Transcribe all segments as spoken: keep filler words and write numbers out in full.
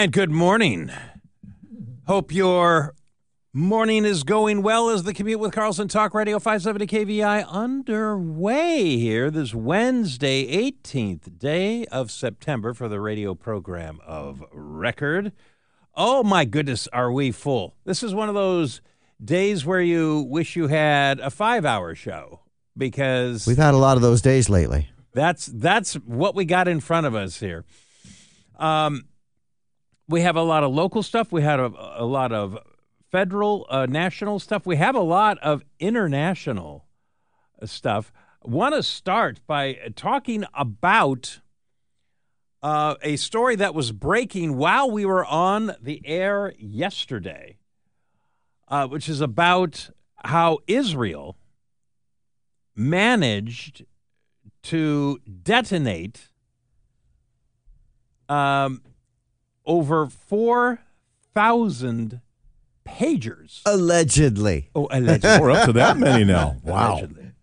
And good morning. Hope your morning is going well as the Commute with Carlson Talk Radio five seventy K V I underway here this Wednesday, eighteenth day of September for the radio program of record. Oh my goodness, are we full? This is one of those days where you wish you had a five-hour show because we've had a lot of those days lately. That's that's what we got in front of us here. Um, we have a lot of local stuff. We had a, a lot of federal, uh, national stuff. We have a lot of international stuff. Want to start by talking about uh, a story that was breaking while we were on the air yesterday, uh, which is about how Israel managed to detonate um, over four thousand pagers. Allegedly. Oh, allegedly. We're up to that many now. Wow. Allegedly.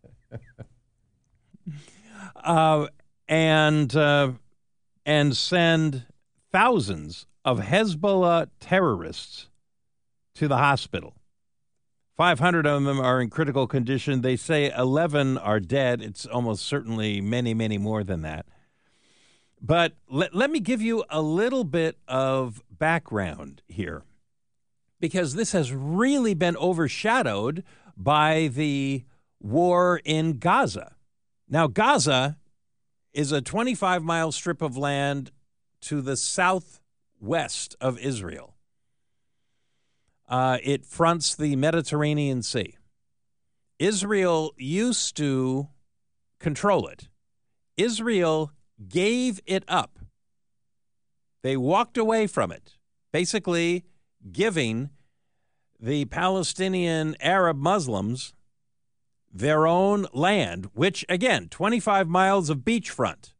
uh, and, uh, and send thousands of Hezbollah terrorists to the hospital. five hundred of them are in critical condition. They say eleven are dead. It's almost certainly many, many more than that. But let, let me give you a little bit of background here, because this has really been overshadowed by the war in Gaza. Now, Gaza is a twenty-five mile strip of land to the southwest of Israel. Uh, it fronts the Mediterranean Sea. Israel used to control it. Israel gave it up. They walked away from it, basically giving the Palestinian Arab Muslims their own land, which, again, twenty-five miles of beachfront.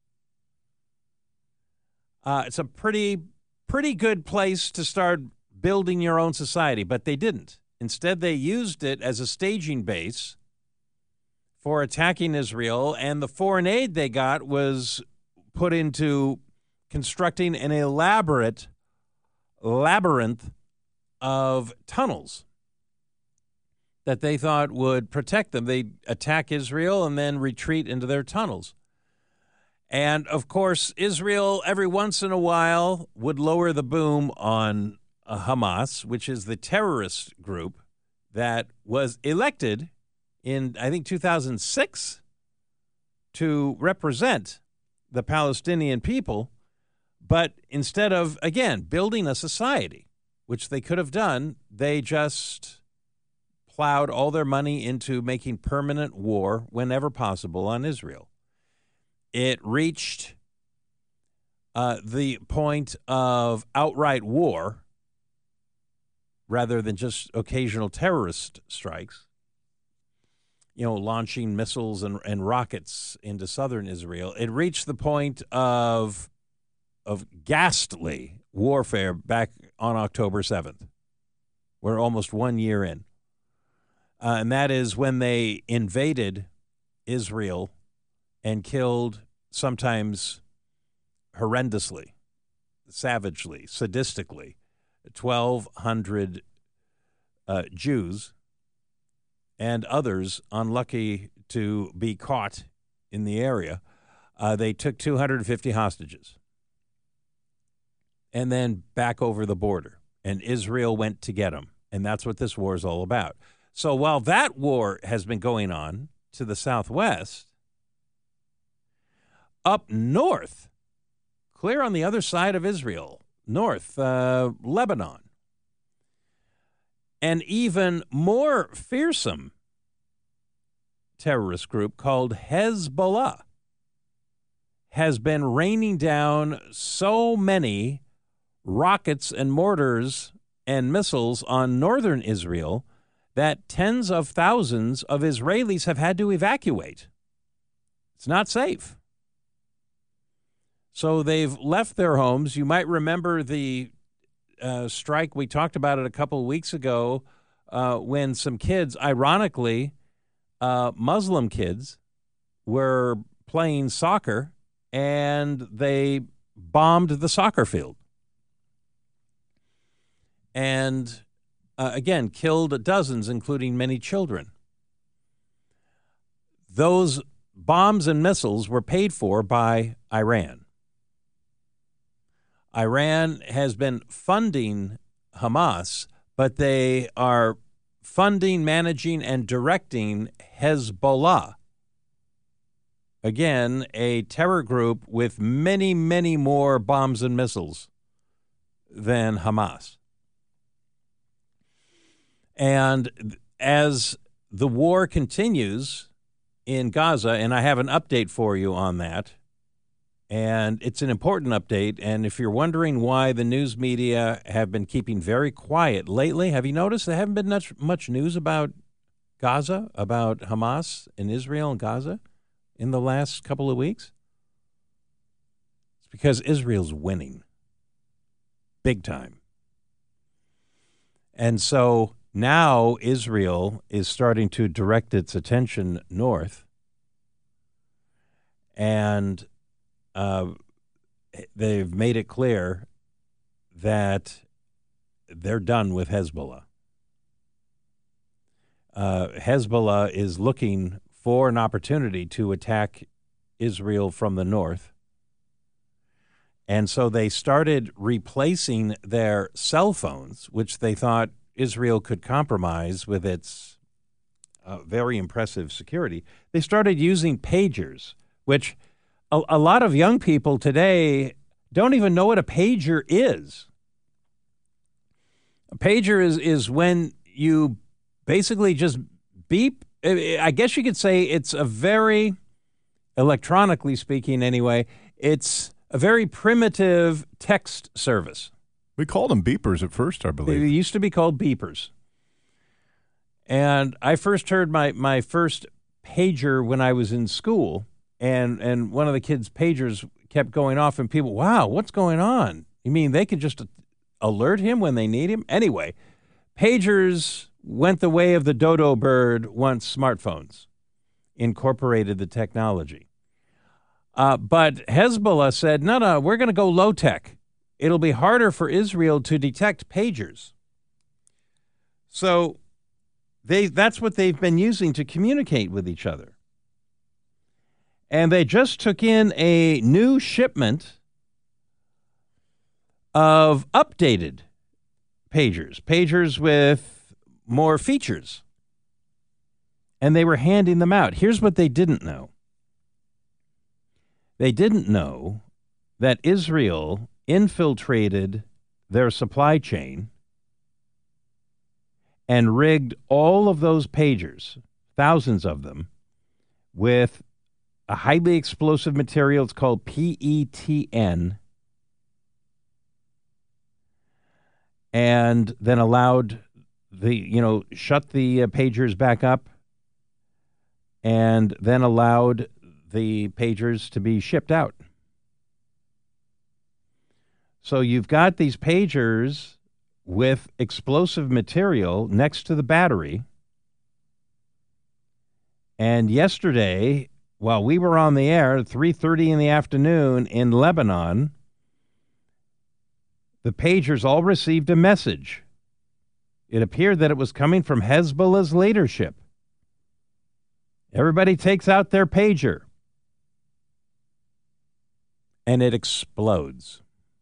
Uh, it's a pretty, pretty good place to start building your own society, but they didn't. Instead, they used it as a staging base for attacking Israel, and the foreign aid they got was put into constructing an elaborate labyrinth of tunnels that they thought would protect them. They'd attack Israel and then retreat into their tunnels. And, of course, Israel every once in a while would lower the boom on uh, Hamas, which is the terrorist group that was elected in, I think, two thousand six to represent the Palestinian people. But instead of, again, building a society, which they could have done, they just plowed all their money into making permanent war whenever possible on Israel. It reached uh, the point of outright war rather than just occasional terrorist strikes, you know, launching missiles and, and rockets into southern Israel. It reached the point of of ghastly warfare back on October seventh. We're almost one year in. Uh, and that is when they invaded Israel and killed, sometimes horrendously, savagely, sadistically, twelve hundred uh, Jews and others unlucky to be caught in the area. Uh, they took two hundred fifty hostages and then back over the border. And Israel went to get them. And that's what this war is all about. So while that war has been going on to the southwest, up north, clear on the other side of Israel, north, uh, Lebanon, an even more fearsome terrorist group called Hezbollah has been raining down so many rockets and mortars and missiles on northern Israel that tens of thousands of Israelis have had to evacuate. It's not safe. So they've left their homes. You might remember the uh, strike. We talked about it a couple of weeks ago uh, when some kids, ironically, uh, Muslim kids, were playing soccer and they bombed the soccer field. and uh, again, killed dozens, including many children. Those bombs and missiles were paid for by Iran. Iran has been funding Hamas, but they are funding, managing, and directing Hezbollah. Again, a terror group with many, many more bombs and missiles than Hamas. And as the war continues in Gaza, and I have an update for you on that, and it's an important update, and if you're wondering why the news media have been keeping very quiet lately, have you noticed there haven't been much, much news about Gaza, about Hamas in Israel and Gaza in the last couple of weeks? It's because Israel's winning big time. And so now Israel is starting to direct its attention north, and uh, they've made it clear that they're done with Hezbollah. Uh, Hezbollah is looking for an opportunity to attack Israel from the north. And so they started replacing their cell phones, which they thought Israel could compromise with its uh, very impressive security. They started using pagers, which a, a lot of young people today don't even know what a pager is. A pager is, is when you basically just beep. I guess you could say it's a very, electronically speaking anyway, it's a very primitive text service. We called them beepers at first, I believe. They used to be called beepers. And I first heard my, my first pager when I was in school, and, and one of the kids' pagers kept going off, and people, wow, what's going on? You mean they could just alert him when they need him? Anyway, pagers went the way of the dodo bird once smartphones incorporated the technology. Uh, but Hezbollah said, no, no, we're going to go low-tech. It'll be harder for Israel to detect pagers. So they that's what they've been using to communicate with each other. And they just took in a new shipment of updated pagers, pagers with more features. And they were handing them out. Here's what they didn't know. They didn't know that Israel infiltrated their supply chain and rigged all of those pagers, thousands of them, with a highly explosive material. It's called P E T N, and then allowed the, you know, shut the uh, pagers back up, and then allowed the pagers to be shipped out. So you've got these pagers with explosive material next to the battery. And yesterday, while we were on the air at three thirty in the afternoon in Lebanon, the pagers all received a message. It appeared that it was coming from Hezbollah's leadership. Everybody takes out their pager, and it explodes.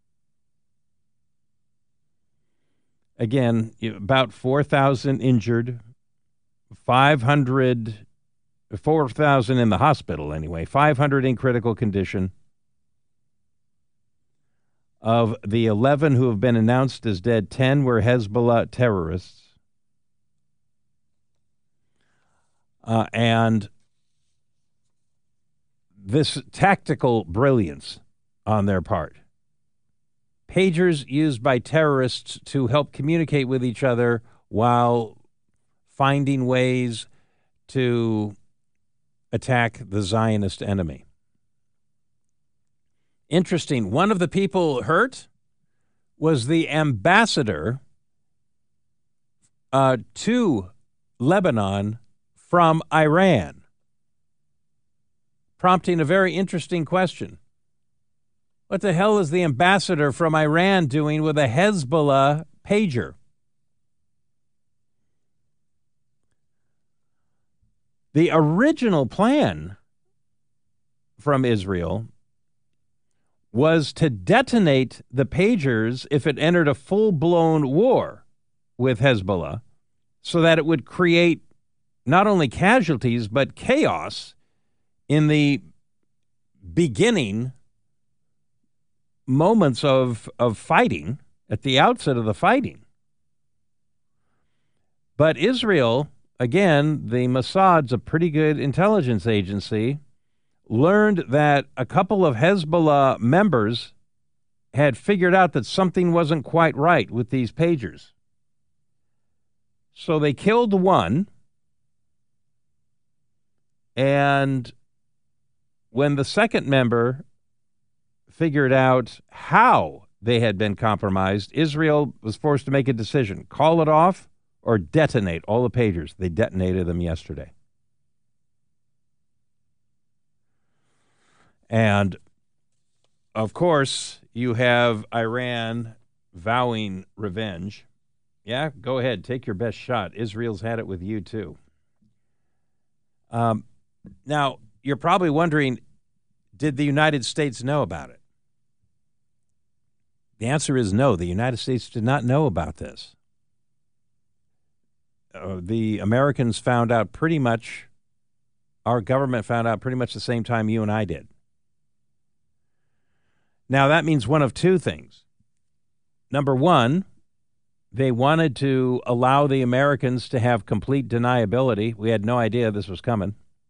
Again, about four thousand injured, five hundred, four thousand in the hospital anyway, five hundred in critical condition. Of the eleven who have been announced as dead, ten were Hezbollah terrorists. Uh, and this tactical brilliance on their part. Pagers used by terrorists to help communicate with each other while finding ways to attack the Zionist enemy. Interesting. One of the people hurt was the ambassador uh, to Lebanon from Iran, prompting a very interesting question. What the hell is the ambassador from Iran doing with a Hezbollah pager? The original plan from Israel was to detonate the pagers if it entered a full-blown war with Hezbollah, so that it would create not only casualties but chaos in the beginning moments of, of fighting, at the outset of the fighting. But Israel, again, the Mossad's a pretty good intelligence agency, learned that a couple of Hezbollah members had figured out that something wasn't quite right with these pagers. So they killed one, and when the second member figured out how they had been compromised, Israel was forced to make a decision: call it off or detonate all the pagers. They detonated them yesterday. And, of course, you have Iran vowing revenge. Yeah, go ahead. Take your best shot. Israel's had it with you, too. Um, now, you're probably wondering, did the United States know about it? The answer is no. The United States did not know about this. Uh, the Americans found out pretty much, our government found out pretty much the same time you and I did. Now, that means one of two things. Number one, they wanted to allow the Americans to have complete deniability. We had no idea this was coming.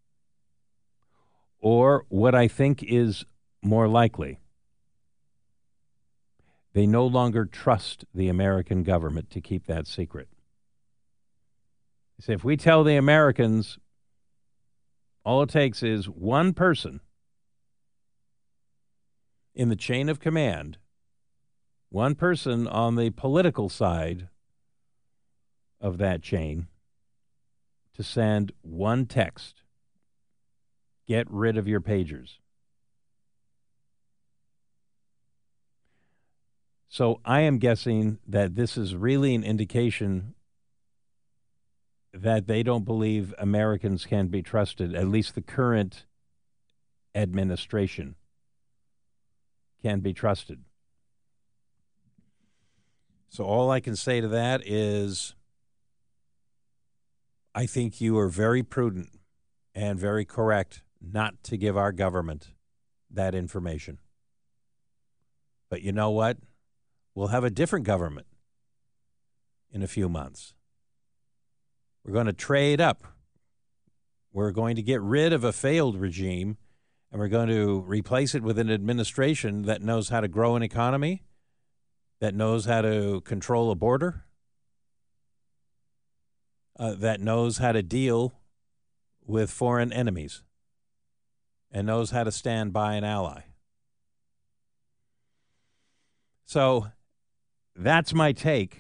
Or what I think is more likely, they no longer trust the American government to keep that secret. They say, if we tell the Americans, all it takes is one person in the chain of command, one person on the political side of that chain, to send one text: get rid of your pagers. So I am guessing that this is really an indication that they don't believe Americans can be trusted, at least the current administration can be trusted. So all I can say to that is, I think you are very prudent and very correct not to give our government that information. But you know what? We'll have a different government in a few months. We're going to trade up. We're going to get rid of a failed regime, and we're going to replace it with an administration that knows how to grow an economy, that knows how to control a border, uh, that knows how to deal with foreign enemies, and knows how to stand by an ally. So that's my take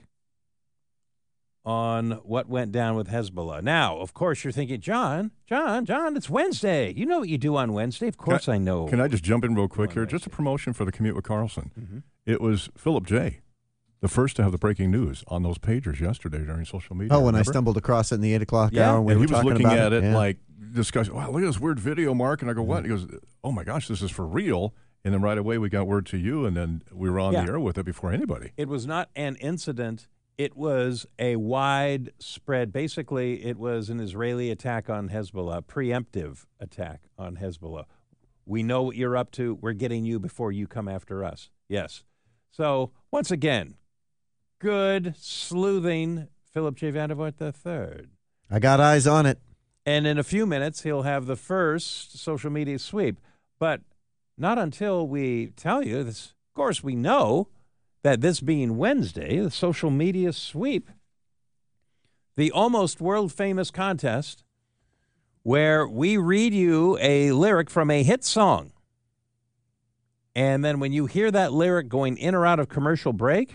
on what went down with Hezbollah. Now, of course, you're thinking, John, John, John, it's Wednesday. You know what you do on Wednesday. Of course can I, I know. Can I just jump in real quick here? Just a promotion for the Commute with Carlson. Mm-hmm. It was Philip J., the first to have the breaking news on those pagers yesterday during social media. Oh, when remember? I stumbled across it in the eight o'clock yeah. hour. And we and were he was talking looking about at it, it yeah. like, discussing, wow, look at this weird video, Mark. And I go, what? Mm-hmm. He goes, oh, my gosh, this is for real. And then right away we got word to you, and then we were on yeah. the air with it before anybody. It was not an incident. It was a widespread, basically it was an Israeli attack on Hezbollah, preemptive attack on Hezbollah. We know what you're up to. We're getting you before you come after us. Yes. So, once again, good, sleuthing Philip J. Vandervoort the third. I got eyes on it. And in a few minutes, he'll have the first social media sweep. But not until we tell you this. Of course, we know that this being Wednesday, the social media sweep, the almost world-famous contest where we read you a lyric from a hit song. And then when you hear that lyric going in or out of commercial break,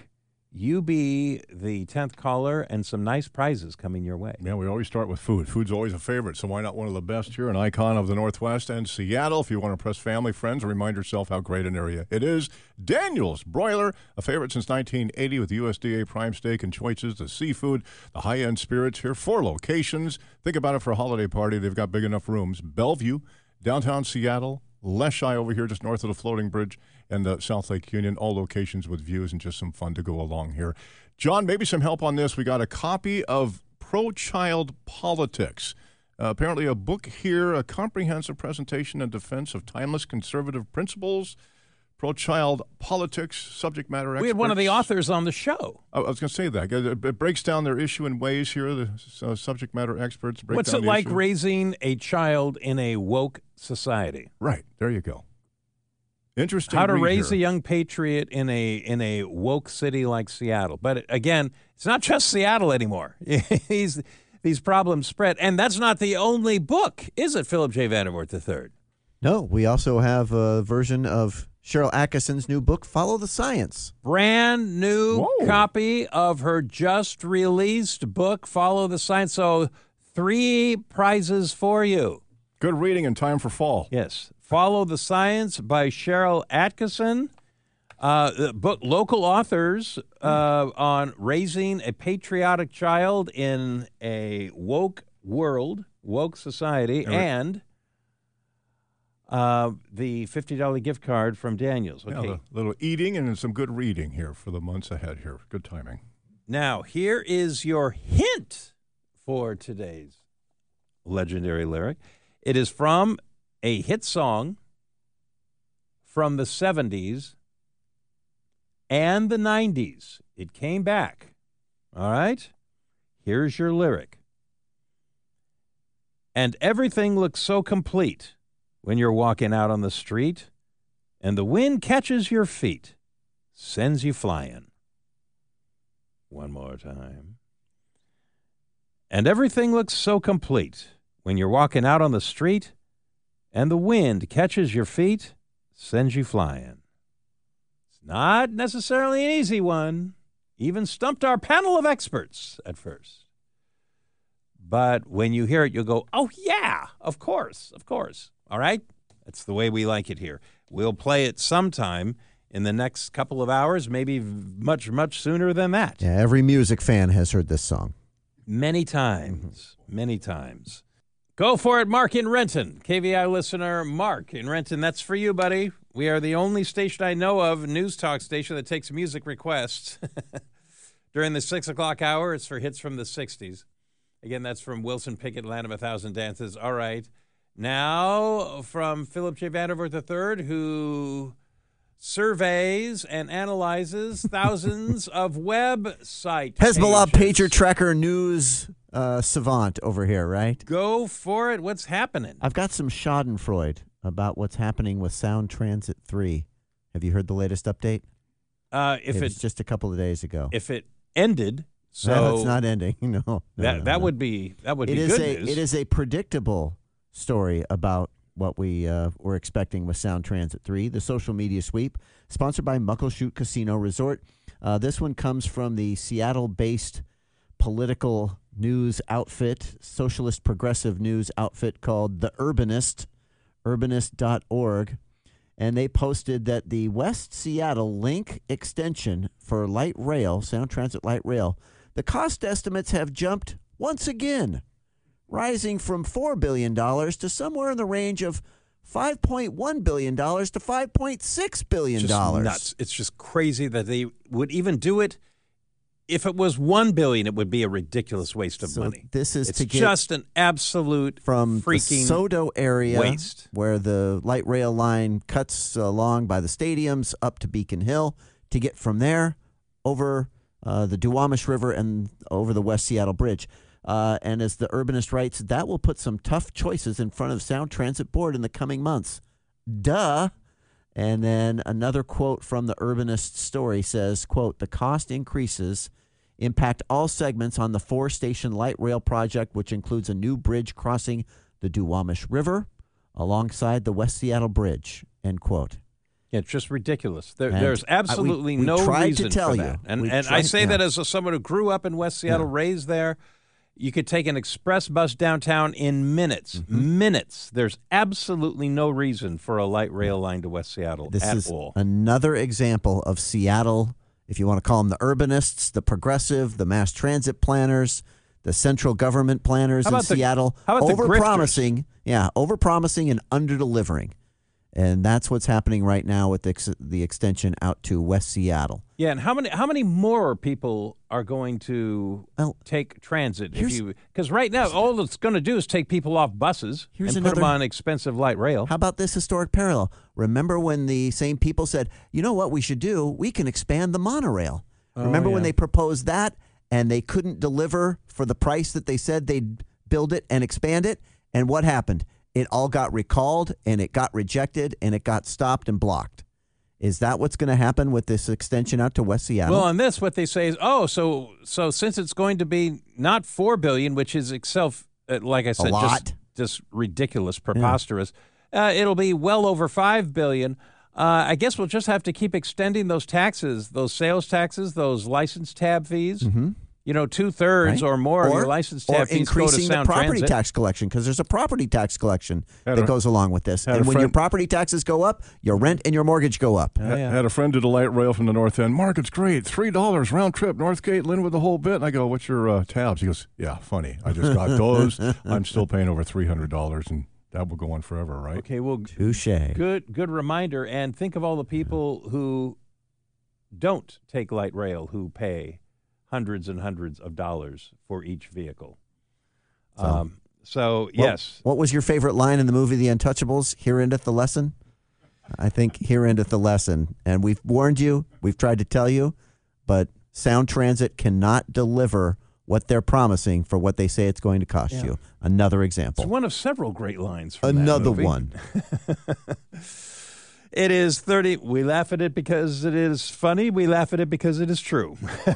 you be the tenth caller and some nice prizes coming your way. Yeah, we always start with food. Food's always a favorite, so why not one of the best here, an icon of the Northwest and Seattle. If you want to impress family, friends, and remind yourself how great an area it is. Daniel's Broiler, a favorite since nineteen eighty with U S D A prime steak and choices, the seafood, the high-end spirits here. Four locations. Think about it for a holiday party. They've got big enough rooms. Bellevue, downtown Seattle, Leschi over here just north of the floating bridge, and uh, South Lake Union, all locations with views and just some fun to go along here. John, maybe some help on this. We got a copy of Pro-Child Politics. Uh, apparently a book here, a comprehensive presentation and defense of timeless conservative principles. Pro-Child Politics, subject matter experts. We had one of the authors on the show. I was going to say that. It breaks down their issue in ways here, the uh, subject matter experts. Break What's down it the like issue. raising a child in a woke society? Right. There you go. Interesting. How to read raise here. a young patriot in a in a woke city like Seattle. But again, it's not just Seattle anymore. these, these problems spread. And that's not the only book, is it, Philip J. Vandervoort the third? No, we also have a version of Cheryl Atkinson's new book, Follow the Science. Brand new Whoa. copy of her just released book, Follow the Science. So three prizes for you. Good reading in time for fall. Yes. Follow the Science by Cheryl Atkinson. Uh, the book, local authors uh, on raising a patriotic child in a woke world, woke society, Right. and uh, the fifty dollars gift card from Daniels. Okay. Yeah, a little eating and some good reading here for the months ahead here. Good timing. Now, here is your hint for today's legendary lyric. It is from a hit song from the seventies and the nineties. It came back. All right? Here's your lyric. And everything looks so complete when you're walking out on the street, and the wind catches your feet, sends you flying. One more time. And everything looks so complete when you're walking out on the street, and the wind catches your feet, sends you flying. It's not necessarily an easy one. Even stumped our panel of experts at first. But when you hear it, you'll go, oh, yeah, of course, of course. All right? That's the way we like it here. We'll play it sometime in the next couple of hours, maybe much, much sooner than that. Yeah, every music fan has heard this song. Many times, many times. Go for it, Mark in Renton. K V I listener Mark in Renton. That's for you, buddy. We are the only station I know of, news talk station, that takes music requests. During the six o'clock hour, it's for hits from the sixties. Again, that's from Wilson Pickett, Land of a Thousand Dances. All right. Now, from Philip J. Vandervoort the third, who surveys and analyzes thousands of website Hezbollah pages. pager tracker news uh, savant over here, right? Go for it. What's happening? I've got some schadenfreude about what's happening with Sound Transit three. Have you heard the latest update? Uh, if it it was just a couple of days ago. if it ended, so no, it's not ending. No, no that no, that no. would be that would It be is good a news. it is a predictable story about what we uh, were expecting with Sound Transit three, the social media sweep, sponsored by Muckleshoot Casino Resort. Uh, this one comes from the Seattle-based political news outfit, socialist progressive news outfit called The Urbanist, urbanist dot org. And they posted that the West Seattle Link extension for light rail, Sound Transit light rail, the cost estimates have jumped once again, rising from four billion dollars to somewhere in the range of five point one billion dollars to five point six billion dollars. Just nuts. It's just crazy that they would even do it. If it was one billion dollars, it would be a ridiculous waste of So money. this is It's to get just an absolute from freaking the Sodo area, waste. where the light rail line cuts along by the stadiums up to Beacon Hill, to get from there over uh, the Duwamish River and over the West Seattle Bridge. Uh, and as the Urbanist writes, that will put some tough choices in front of Sound Transit Board in the coming months. Duh. And then another quote from the Urbanist story says, quote, the cost increases impact all segments on the four-station light rail project, which includes a new bridge crossing the Duwamish River alongside the West Seattle Bridge, end quote. Yeah, it's just ridiculous. There, And there's I- we- absolutely we no tried to reason tell for you. that. And We and I tried- say yeah. that as a, someone who grew up in West Seattle, Yeah. raised there. You could take an express bus downtown in minutes. Mm-hmm. Minutes. There's absolutely no reason for a light rail line to West Seattle This at is all. another example of Seattle, if you want to call them the urbanists, the progressive, the mass transit planners, the central government planners How in about the- Seattle, how about the overpromising, yeah, overpromising and underdelivering. And that's what's happening right now with the, ex- the extension out to West Seattle. Yeah, and how many how many more people are going to Well, take transit? If here's- you because right now all it's going to do is take people off buses Here's and put them another- on expensive light rail. How about this historic parallel? Remember when the same people said, you know what we should do? We can expand the monorail. Oh, Remember when yeah. they proposed that and they couldn't deliver for the price that they said they'd build it and expand it? And what happened? It all got recalled and it got rejected and it got stopped and blocked. Is that what's going to happen with this extension out to West Seattle? Well, on this, what they say is, oh, so so since it's going to be not four billion, which is itself, uh, like I said, lot. just just ridiculous, preposterous. Uh, it'll be well over five billion. Uh, I guess we'll just have to keep extending those taxes, those sales taxes, those license tab fees. Mhm. You know, two thirds Right? or more of your license tab or fees go to increasing the Sound property Transit. tax collection, because there's a property tax collection Had that a- goes along with this. had a And when your friend- property taxes go up, your rent and your mortgage go up. Oh, yeah. Had a friend do the light rail from the north end. Mark, it's great. three dollars round trip, Northgate, Linwood, the whole bit. And I go, what's your uh, tabs? He goes, yeah, funny. I just got those. I'm still paying over three hundred dollars, and that will go on forever, right? Okay, well, Touche. good good reminder. And think of all the people who don't take light rail who pay hundreds and hundreds of dollars for each vehicle. So- Um, so What- yes, What was your favorite line in the movie The Untouchables? Here endeth the lesson. I think here endeth the lesson. And we've warned you, we've tried to tell you, but Sound Transit cannot deliver what they're promising for what they say it's going to cost Yeah. you. Another it's example. one of several great lines from that Another movie. one. It is thirty. We laugh at it because it is funny. We laugh at it because it is true.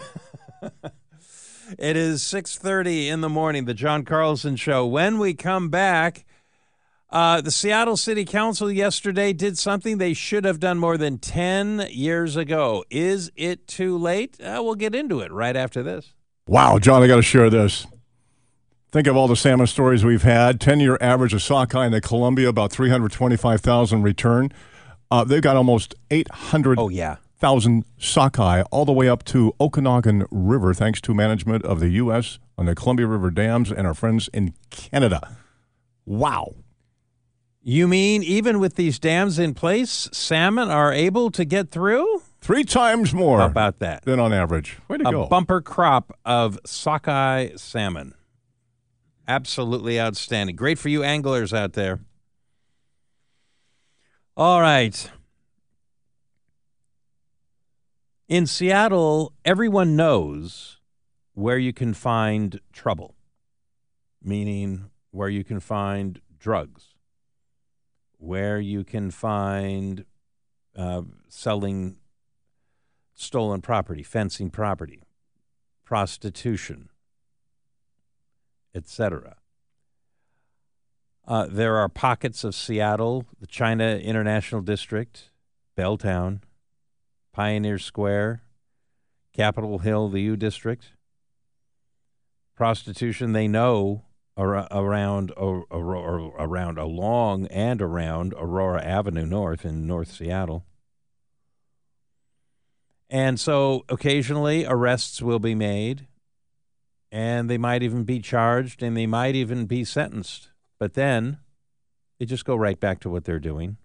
It is six thirty in the morning, the John Carlson Show. When we come back, uh, the Seattle City Council yesterday did something they should have done more than ten years ago. Is it too late? Uh, we'll get into it right after this. Wow, John, I got to share this. Think of all the salmon stories we've had. ten-year average of sockeye in the Columbia, about three hundred twenty-five thousand return. Uh, they've got almost eight hundred Oh, yeah. thousand sockeye all the way up to Okanagan River, thanks to management of the U S on the Columbia River dams and our friends in Canada. Wow. You mean even with these dams in place, salmon are able to get through? Three times more How about that? than on average. Way to A go. bumper crop of sockeye salmon. Absolutely outstanding. Great for you anglers out there. All right. In Seattle, everyone knows where you can find trouble, meaning where you can find drugs, where you can find uh, selling stolen property, fencing property, prostitution, et cetera. Uh, there are pockets of Seattle, the China International District, Belltown, Pioneer Square, Capitol Hill, the U District. Prostitution, they know ar- around or, or, or around along and around Aurora Avenue North in North Seattle. And so occasionally arrests will be made, and they might even be charged, and they might even be sentenced. But then they just go right back to what they're doing.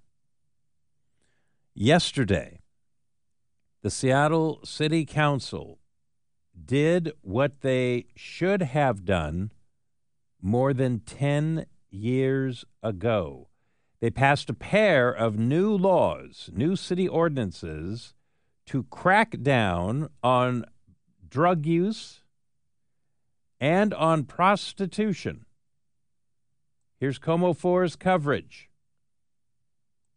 Yesterday, the Seattle City Council did what they should have done more than ten years ago. They passed a pair of new laws, new city ordinances, to crack down on drug use and on prostitution. Here's KOMO four's coverage.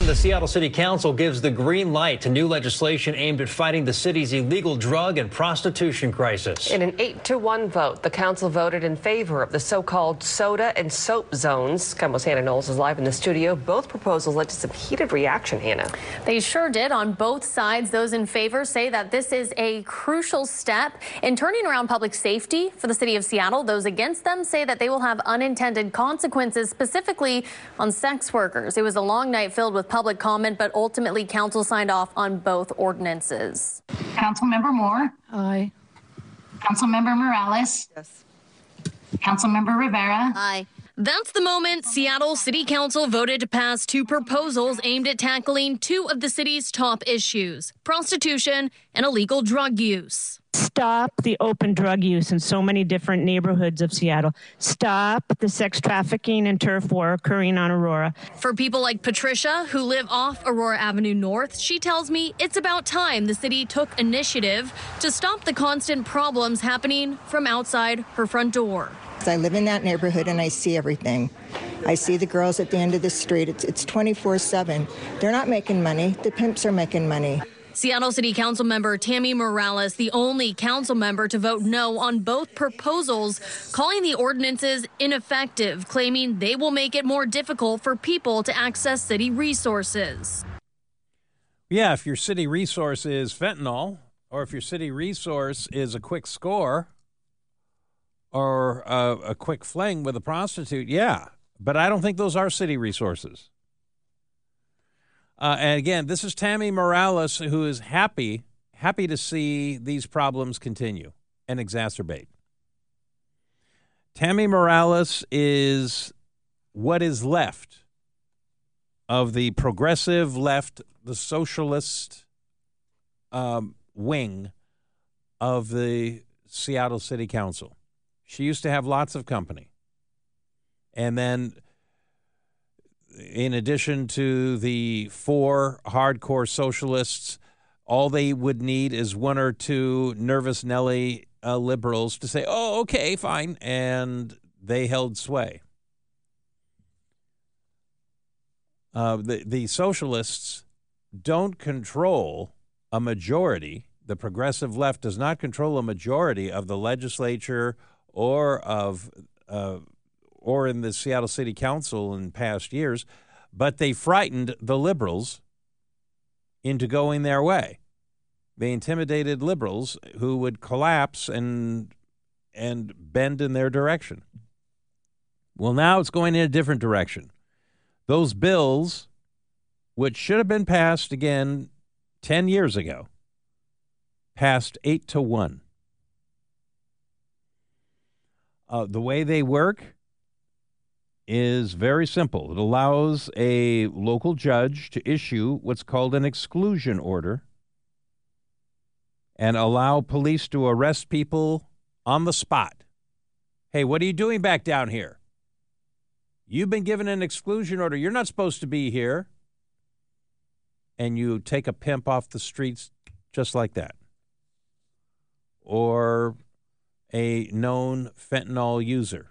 The Seattle City Council gives the green light to new legislation aimed at fighting the city's illegal drug and prostitution crisis. In an eight to one vote, the council voted in favor of the so-called soda and soap zones. KENMO's Hannah Knowles is live in the studio. Both proposals led to some heated reaction, Hannah. They sure did on both sides. Those in favor say that this is a crucial step in turning around public safety for the city of Seattle. Those against them say that they will have unintended consequences, specifically on sex workers. It was a long night filled with public comment, but ultimately council signed off on both ordinances. Councilmember Moore. Aye. Councilmember Morales. Yes. Councilmember Rivera. Aye. That's the moment Seattle City Council voted to pass two proposals aimed at tackling two of the city's top issues: prostitution and illegal drug use. Stop the open drug use in so many different neighborhoods of Seattle. Stop the sex trafficking and turf war occurring on Aurora. For people like Patricia, who live off Aurora Avenue North, she tells me it's about time the city took initiative to stop the constant problems happening from outside her front door. I live in that neighborhood and I see everything. I see the girls at the end of the street. It's, it's twenty-four seven. They're not making money. The pimps are making money. Seattle City Council member Tammy Morales, the only council member to vote no on both proposals, calling the ordinances ineffective, claiming they will make it more difficult for people to access city resources. Yeah, if your city resource is fentanyl, or if your city resource is a quick score, or a, a quick fling with a prostitute, yeah. But I don't think those are city resources. Uh, and again, this is Tammy Morales, who is happy, happy to see these problems continue and exacerbate. Tammy Morales is what is left of the progressive left, the socialist um, wing of the Seattle City Council. She used to have lots of company. And then, in addition to the four hardcore socialists, all they would need is one or two nervous Nelly uh, liberals to say, oh, okay, fine. And they held sway. Uh, the, the socialists don't control a majority. The progressive left does not control a majority of the legislature or of uh, or in the Seattle City Council in past years, but they frightened the liberals into going their way. They intimidated liberals who would collapse and and bend in their direction. Well, now it's going in a different direction. Those bills, which should have been passed again ten years ago, passed eight to one. Uh, the way they work is very simple. It allows a local judge to issue what's called an exclusion order and allow police to arrest people on the spot. Hey, what are you doing back down here? You've been given an exclusion order. You're not supposed to be here. And you take a pimp off the streets just like that. Or a known fentanyl user.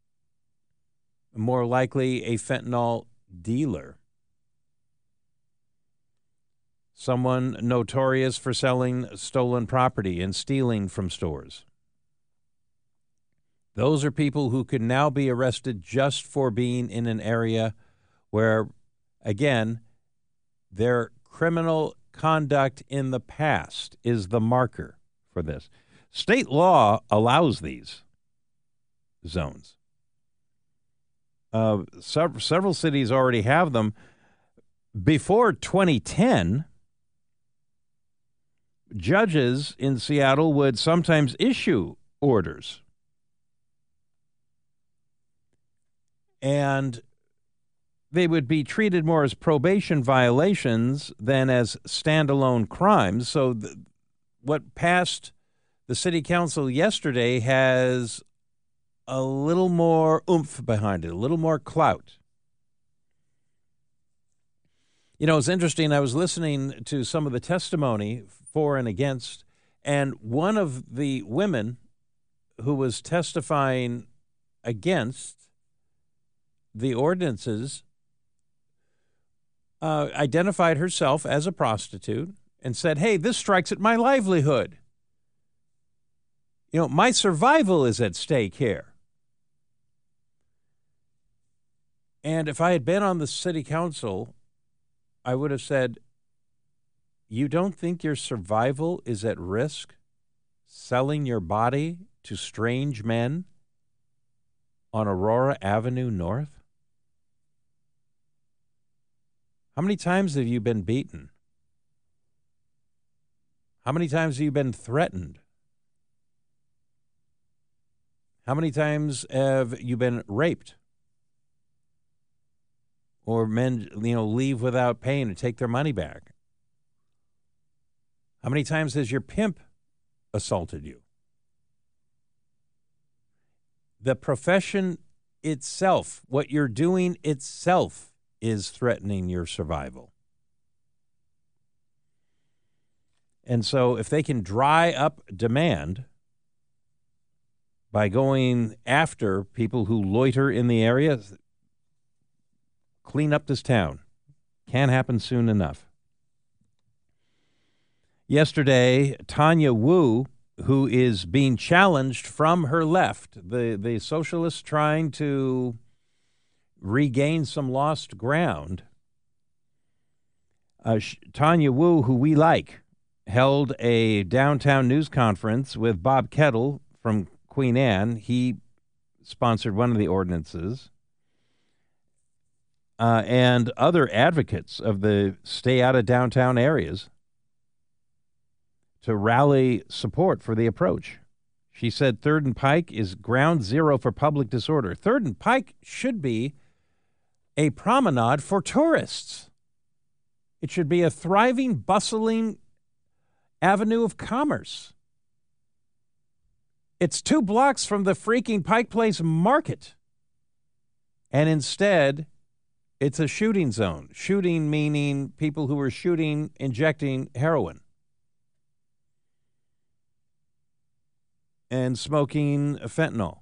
More likely a fentanyl dealer. Someone notorious for selling stolen property and stealing from stores. Those are people who could now be arrested just for being in an area where, again, their criminal conduct in the past is the marker for this. State law allows these zones. Uh, sev- several cities already have them. Before twenty ten, judges in Seattle would sometimes issue orders. And they would be treated more as probation violations than as standalone crimes. So th- what passed the city council yesterday has a little more oomph behind it, a little more clout. You know, it's interesting. I was listening to some of the testimony for and against, and one of the women who was testifying against the ordinances uh, identified herself as a prostitute and said, hey, this strikes at my livelihood. You know, my survival is at stake here. And if I had been on the city council, I would have said, you don't think your survival is at risk selling your body to strange men on Aurora Avenue North? How many times have you been beaten? How many times have you been threatened? How many times have you been raped? Or men, you know, leave without paying and take their money back? How many times has your pimp assaulted you? The profession itself, what you're doing itself, is threatening your survival. And so if they can dry up demand by going after people who loiter in the area, clean up this town. Can't happen soon enough. Yesterday, Tanya Wu, who is being challenged from her left, the, the socialists trying to regain some lost ground, uh, Tanya Wu, who we like, held a downtown news conference with Bob Kettle from Queen Anne. He sponsored one of the ordinances. Uh, and other advocates of the stay out of downtown areas to rally support for the approach. She said Third and Pike is ground zero for public disorder. Third and Pike should be a promenade for tourists. It should be a thriving, bustling avenue of commerce. It's two blocks from the freaking Pike Place Market. And instead, it's a shooting zone. Shooting meaning people who are shooting, injecting heroin. And smoking fentanyl.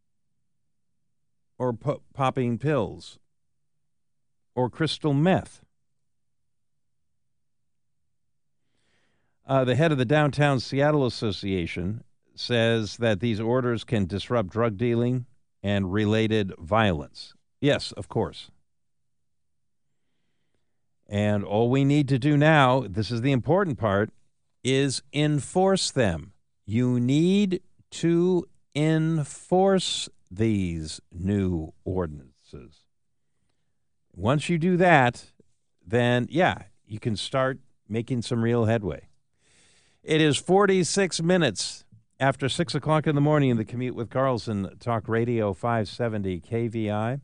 Or po- popping pills. Or crystal meth. Uh, the head of the Downtown Seattle Association says that these orders can disrupt drug dealing and related violence. Yes, of course. And all we need to do now, this is the important part, is enforce them. You need to enforce these new ordinances. Once you do that, then, yeah, you can start making some real headway. It is forty-six minutes after six o'clock in the morning in the Commute with Carlson, Talk Radio five seventy K V I.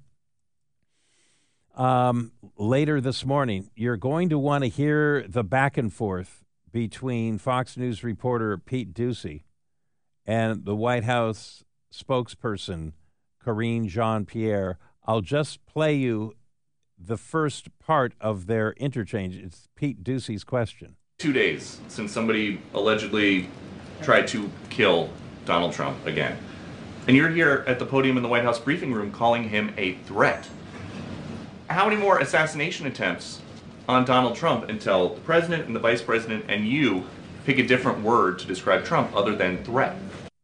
Um, later this morning, you're going to want to hear the back and forth between Fox News reporter Pete Doocy and the White House spokesperson Karine Jean-Pierre. I'll just play you the first part of their interchange. It's Pete Doocy's question. Two days since somebody allegedly tried to kill Donald Trump again. And you're here at the podium in the White House briefing room calling him a threat. How many more assassination attempts on Donald Trump until the president and the vice president and you pick a different word to describe Trump other than threat?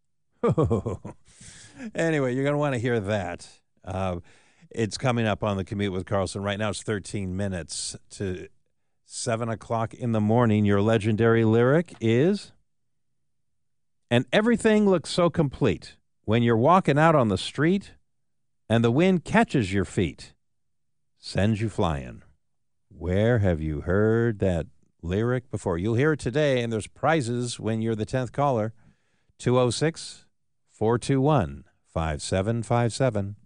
Anyway, you're going to want to hear that. Uh, it's coming up on the Commute with Carlson. Right now it's thirteen minutes to seven o'clock in the morning. Your legendary lyric is, and everything looks so complete when you're walking out on the street and the wind catches your feet, sends you flying. Where have you heard that lyric before? You'll hear it today, and there's prizes when you're the tenth caller. two oh six, four two one, five seven five seven.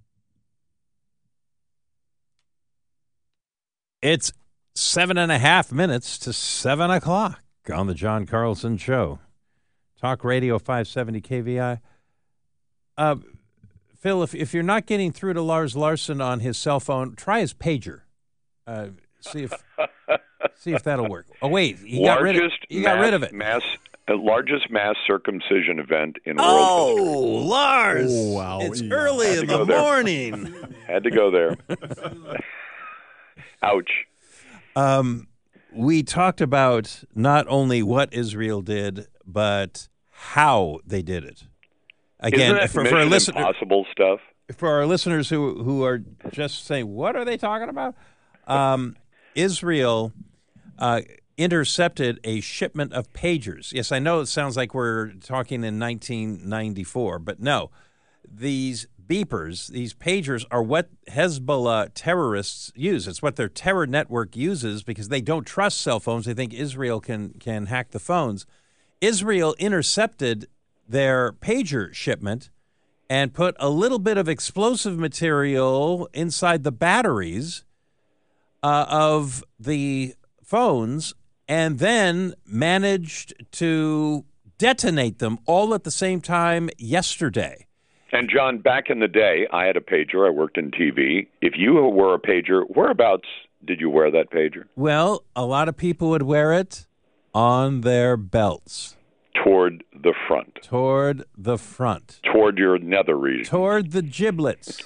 It's seven and a half minutes to seven o'clock on the John Carlson Show. Talk Radio five seventy K V I. Uh, Phil, if, if you're not getting through to Lars Larson on his cell phone, try his pager. Uh, see if see if that'll work. Oh wait, he got rid of he got mass, rid of it. Mass, uh, largest mass circumcision event in oh, world history. Oh, Lars! Oh, wow. It's Yeah. early in the morning. Had to go there. Ouch. Um, we talked about not only what Israel did, but how they did it. Again, Isn't that for, Mission for our listener, Impossible stuff? For our listeners who who are just saying, "What are they talking about?" Um, Israel uh, intercepted a shipment of pagers. Yes, I know it sounds like we're talking in nineteen ninety-four, but no. These beepers, these pagers, are what Hezbollah terrorists use. It's what their terror network uses because they don't trust cell phones. They think Israel can can hack the phones. Israel intercepted their pager shipment and put a little bit of explosive material inside the batteries uh, of the phones and then managed to detonate them all at the same time yesterday. And, John, back in the day, I had a pager. I worked in T V. If you wore a pager, whereabouts did you wear that pager? Well, a lot of people would wear it on their belts. Toward the front. Toward the front. Toward your nether region. Toward the giblets.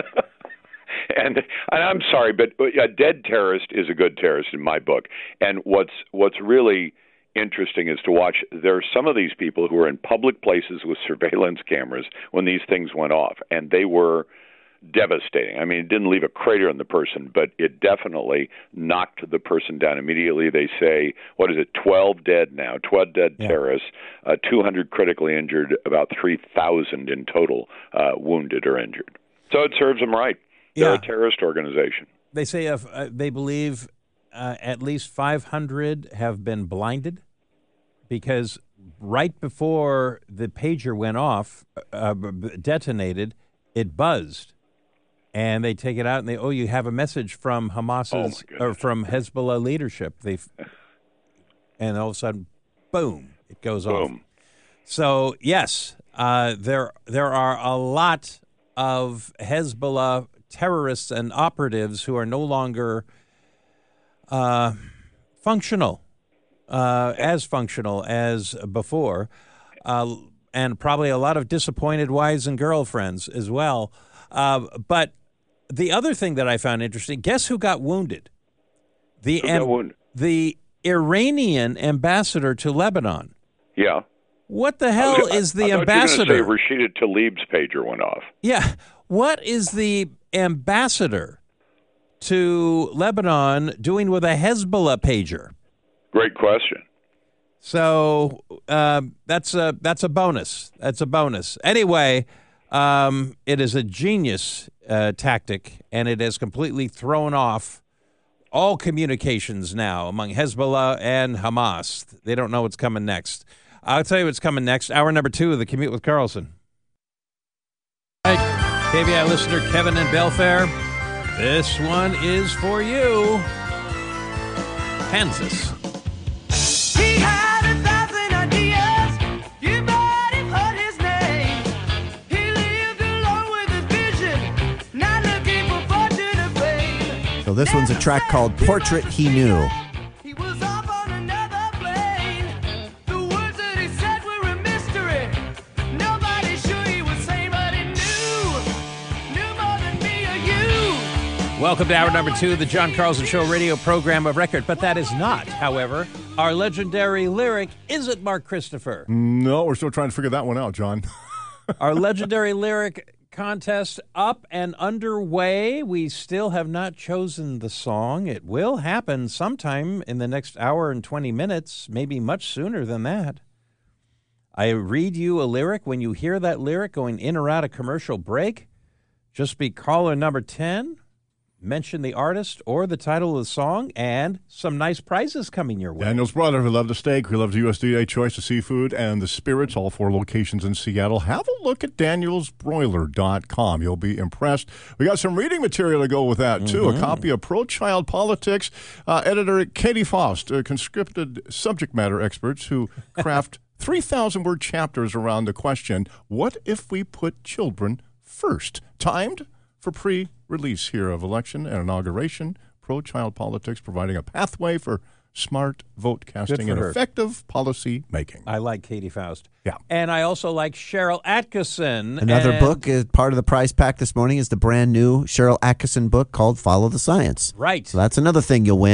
and, and I'm sorry, but a dead terrorist is a good terrorist in my book. And what's what's really interesting is to watch. There are some of these people who are in public places with surveillance cameras when these things went off, and they were devastating. I mean, it didn't leave a crater in the person, but it definitely knocked the person down immediately. They say, what is it, twelve dead now, twelve dead yeah. terrorists, uh, two hundred critically injured, about three thousand in total uh, wounded or injured. So it serves them right. They're yeah. a terrorist organization. They say if, uh, they believe uh, at least five hundred have been blinded because right before the pager went off, uh, detonated, it buzzed. And they take it out and they, oh, you have a message from Hamas's oh or from Hezbollah leadership. They, and all of a sudden, boom, it goes boom. off. So yes, uh, there there are a lot of Hezbollah terrorists and operatives who are no longer uh, functional, uh, as functional as before, uh, and probably a lot of disappointed wives and girlfriends as well. Uh, but the other thing that I found interesting, guess who got wounded? The who got wounded? The Iranian ambassador to Lebanon. Yeah. What the hell was, is the I, I ambassador? You were say Rashida Tlaib's pager went off. Yeah. What is the ambassador to Lebanon doing with a Hezbollah pager? Great question. So uh, that's a that's a bonus. That's a bonus. Anyway, um, it is a genius uh, tactic, and it has completely thrown off all communications now among Hezbollah and Hamas. They don't know what's coming next. I'll tell you what's coming next. Hour number two of the Commute with Carlson. All right, K V I listener Kevin in Belfair, this one is for you. Kansas. He had a thousand ideas. You might have heard his name. He lived alone with his vision, not looking for fortune or fame. So this one's a track called Portrait He Knew. He was off on another plane. The words that he said were a mystery. Nobody's sure he was sane, but he knew. Knew more than me or you. Welcome to hour number two of the John Carlson Show radio program of record. But that is not, however, our legendary lyric. Is it, Mark Christopher? No, we're still trying to figure that one out, John. Our legendary lyric contest up and underway. We still have not chosen the song. It will happen sometime in the next hour and twenty minutes, maybe much sooner than that. I read you a lyric. When you hear that lyric going in or out of commercial break, just be caller number ten, mention the artist or the title of the song, and some nice prizes coming your way. Daniel's brother, who loved the steak, who loves U S D A choice of seafood and the spirits, all four locations in Seattle. Have a look at daniels broiler dot com. You'll be impressed. We got some reading material to go with that, too. Mm-hmm. A copy of Pro-Child Politics. Uh, editor Katie Faust, uh, conscripted subject matter experts who craft three thousand word chapters around the question, what if we put children first? Timed for pre-release here of election and inauguration. Pro-Child Politics providing a pathway for smart vote casting and her. effective policy making. I like Katie Faust. Yeah. And I also like Cheryl Atkinson. Another and book, is part of the prize pack this morning, is the brand new Cheryl Atkinson book called Follow the Science. Right. So that's another thing you'll win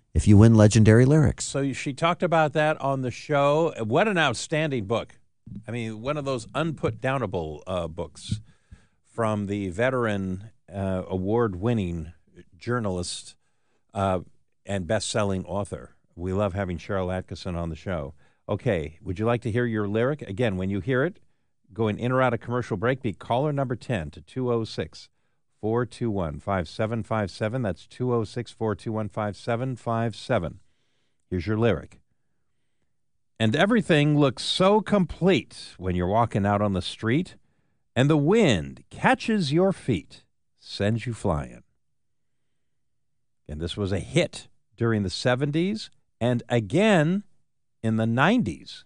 if you win legendary lyrics. So she talked about that on the show. What an outstanding book. I mean, one of those unput-downable uh, books from the veteran uh, award-winning journalist uh, and best-selling author. We love having Cheryl Atkinson on the show. Okay, would you like to hear your lyric? Again, when you hear it, going in or out of commercial break, be caller number ten to two oh six, four two one, five seven five seven. That's two oh six, four two one, five seven five seven. Here's your lyric. And everything looks so complete when you're walking out on the street, and the wind catches your feet, sends you flying. And this was a hit during the seventies and again in the nineties.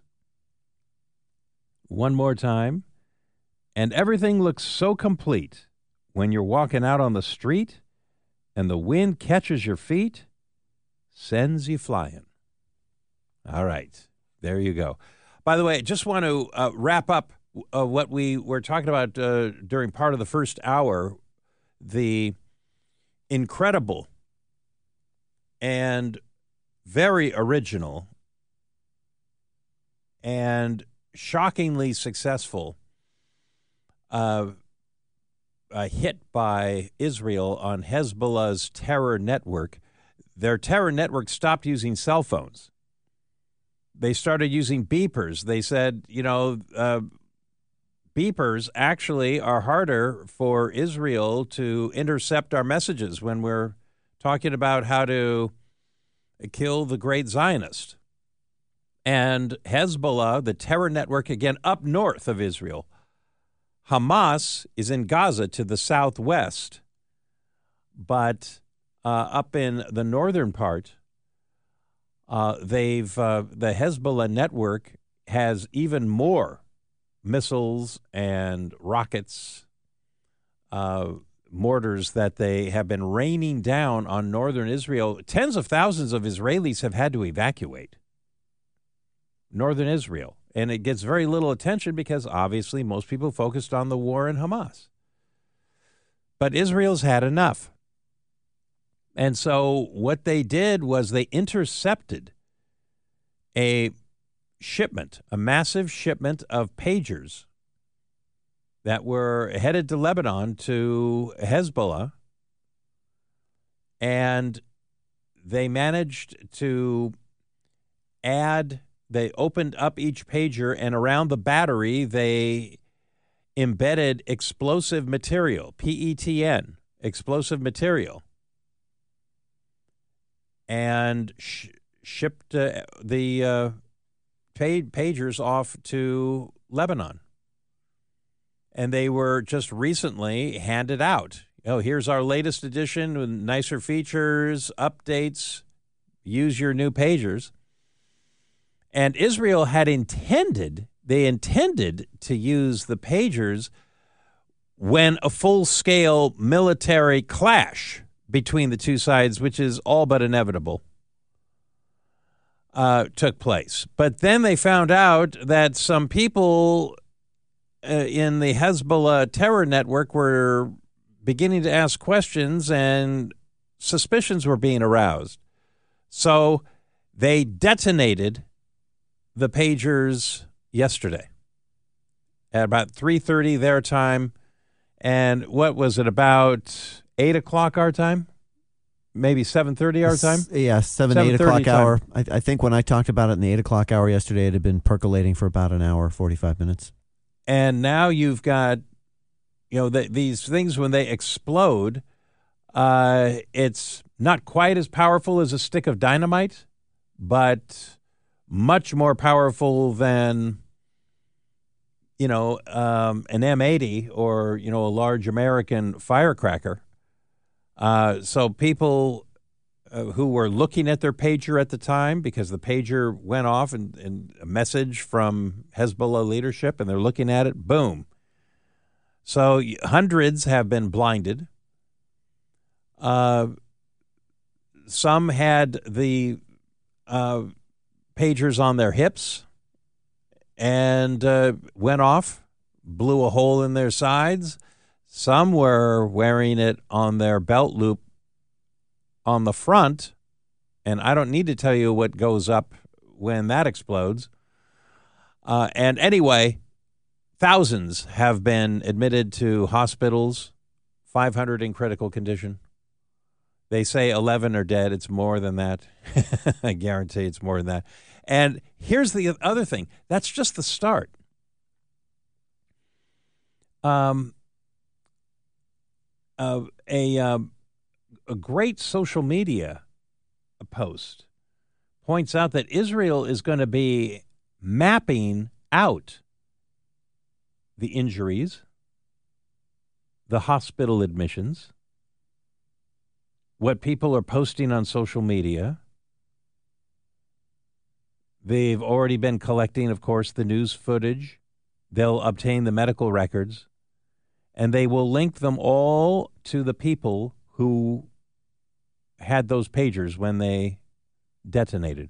One more time. And everything looks so complete when you're walking out on the street and the wind catches your feet, sends you flying. All right. There you go. By the way, I just want to uh, wrap up uh, what we were talking about uh, during part of the first hour, the incredible and very original and shockingly successful uh, a hit by Israel on Hezbollah's terror network. Their terror network stopped using cell phones. They started using beepers. They said, you know, uh, beepers actually are harder for Israel to intercept our messages when we're talking about how to kill the great Zionist. And Hezbollah, the terror network, again, up north of Israel. Hamas is in Gaza to the southwest, but uh, up in the northern part, Uh, they've uh, the Hezbollah network has even more missiles and rockets, uh, mortars that they have been raining down on northern Israel. Tens of thousands of Israelis have had to evacuate northern Israel, and it gets very little attention because obviously most people focused on the war in Hamas. But Israel's had enough. And so what they did was they intercepted a shipment, a massive shipment of pagers that were headed to Lebanon to Hezbollah, and they managed to add, they opened up each pager, and around the battery they embedded explosive material, P E T N, explosive material, and sh- shipped uh, the uh, paid pagers off to Lebanon. And they were just recently handed out. Oh, here's our latest edition with nicer features, updates, use your new pagers. And Israel had intended, they intended to use the pagers when a full-scale military clash between the two sides, which is all but inevitable, uh, took place. But then they found out that some people uh, in the Hezbollah terror network were beginning to ask questions, and suspicions were being aroused. So they detonated the pagers yesterday at about three thirty their time. And what was it, about eight o'clock our time? Maybe seven thirty our time? Yeah, seven, eight o'clock hour. I, I think when I talked about it in the eight o'clock hour yesterday, it had been percolating for about an hour, forty-five minutes. And now you've got, you know, the, these things, when they explode, uh, it's not quite as powerful as a stick of dynamite, but much more powerful than, you know, um, an M eighty or, you know, a large American firecracker. Uh, so people uh, who were looking at their pager at the time, because the pager went off and, and a message from Hezbollah leadership, and they're looking at it, boom. So hundreds have been blinded. Uh, some had the uh, pagers on their hips and uh, went off, blew a hole in their sides. Some were wearing it on their belt loop on the front, And I don't need to tell you what goes up when that explodes. Uh, and anyway, thousands have been admitted to hospitals, five hundred in critical condition. They say eleven are dead. It's more than that. I guarantee it's more than that. And here's the other thing. That's just the start. Um, uh, a, um, a great social media post points out that Israel is going to be mapping out the injuries, the hospital admissions, what people are posting on social media. They've already been collecting, of course, the news footage. They'll obtain the medical records, and they will link them all to the people who had those pagers when they detonated.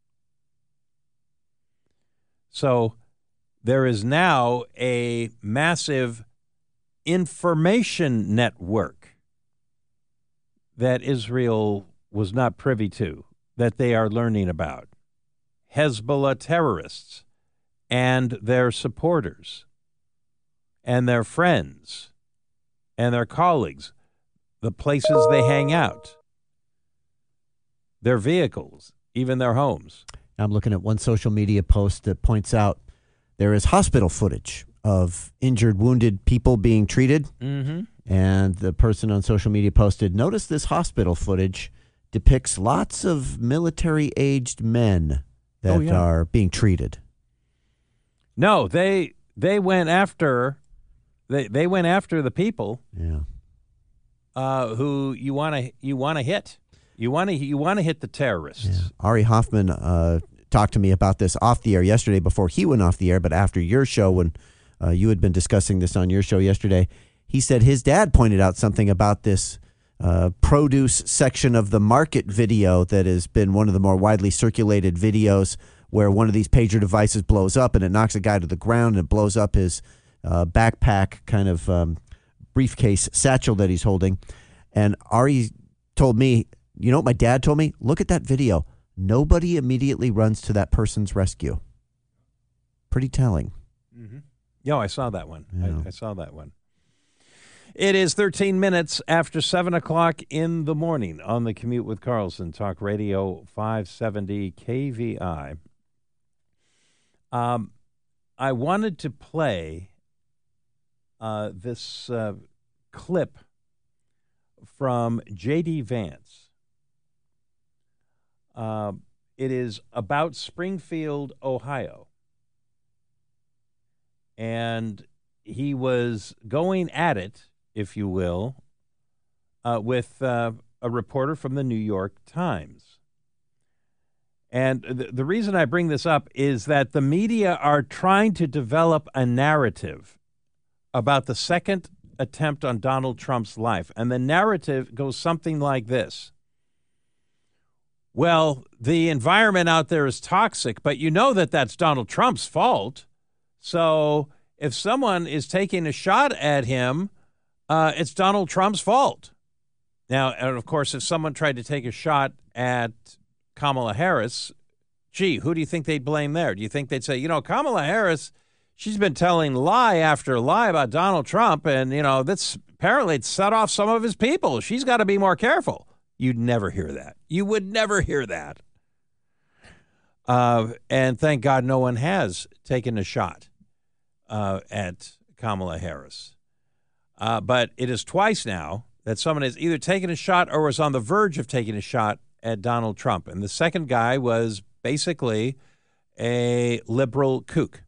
So there is now a massive information network that Israel was not privy to, that they are learning about. Hezbollah terrorists and their supporters and their friends and their colleagues, the places they hang out, their vehicles, even their homes. I'm looking at one social media post that points out there is hospital footage of injured, wounded people being treated. Mm-hmm. And the person on social media posted, notice this hospital footage depicts lots of military-aged men that Oh, yeah. are being treated. No, they they went after they they went after the people Yeah. uh, who you want to you want to hit. You want to you want to hit the terrorists. Ari Hoffman uh, talked to me about this off the air yesterday before he went off the air, but after your show, when uh, you had been discussing this on your show yesterday, he said his dad pointed out something about this uh, produce section of the market video that has been one of the more widely circulated videos where one of these pager devices blows up and it knocks a guy to the ground and it blows up his uh, backpack kind of um, briefcase satchel that he's holding. And Ari told me, you know what my dad told me? Look at that video. Nobody immediately runs to that person's rescue. Pretty telling. Mm-hmm. Yeah, I saw that one. Yeah. I, I saw that one. It is thirteen minutes after seven o'clock in the morning on the Commute with Carlson, Talk Radio five seventy K V I. Um, I wanted to play uh, this uh, clip from J D. Vance. Uh, it is about Springfield, Ohio. And he was going at it, if you will, uh, with uh, a reporter from the New York Times. And th- the reason I bring this up is that the media are trying to develop a narrative about the second attempt on Donald Trump's life. And the narrative goes something like this. Well, the environment out there is toxic, but you know that that's Donald Trump's fault. So if someone is taking a shot at him, uh, it's Donald Trump's fault. Now, and of course, if someone tried to take a shot at Kamala Harris, gee, who do you think they'd blame there? Do you think they'd say, you know, Kamala Harris, she's been telling lie after lie about Donald Trump, and, you know, that's apparently it set off some of his people. She's got to be more careful. You'd never hear that. You would never hear that. Uh, and thank God no one has taken a shot uh, at Kamala Harris. Uh, but it is twice now that someone has either taken a shot or was on the verge of taking a shot at Donald Trump. And the second guy was basically a liberal kook.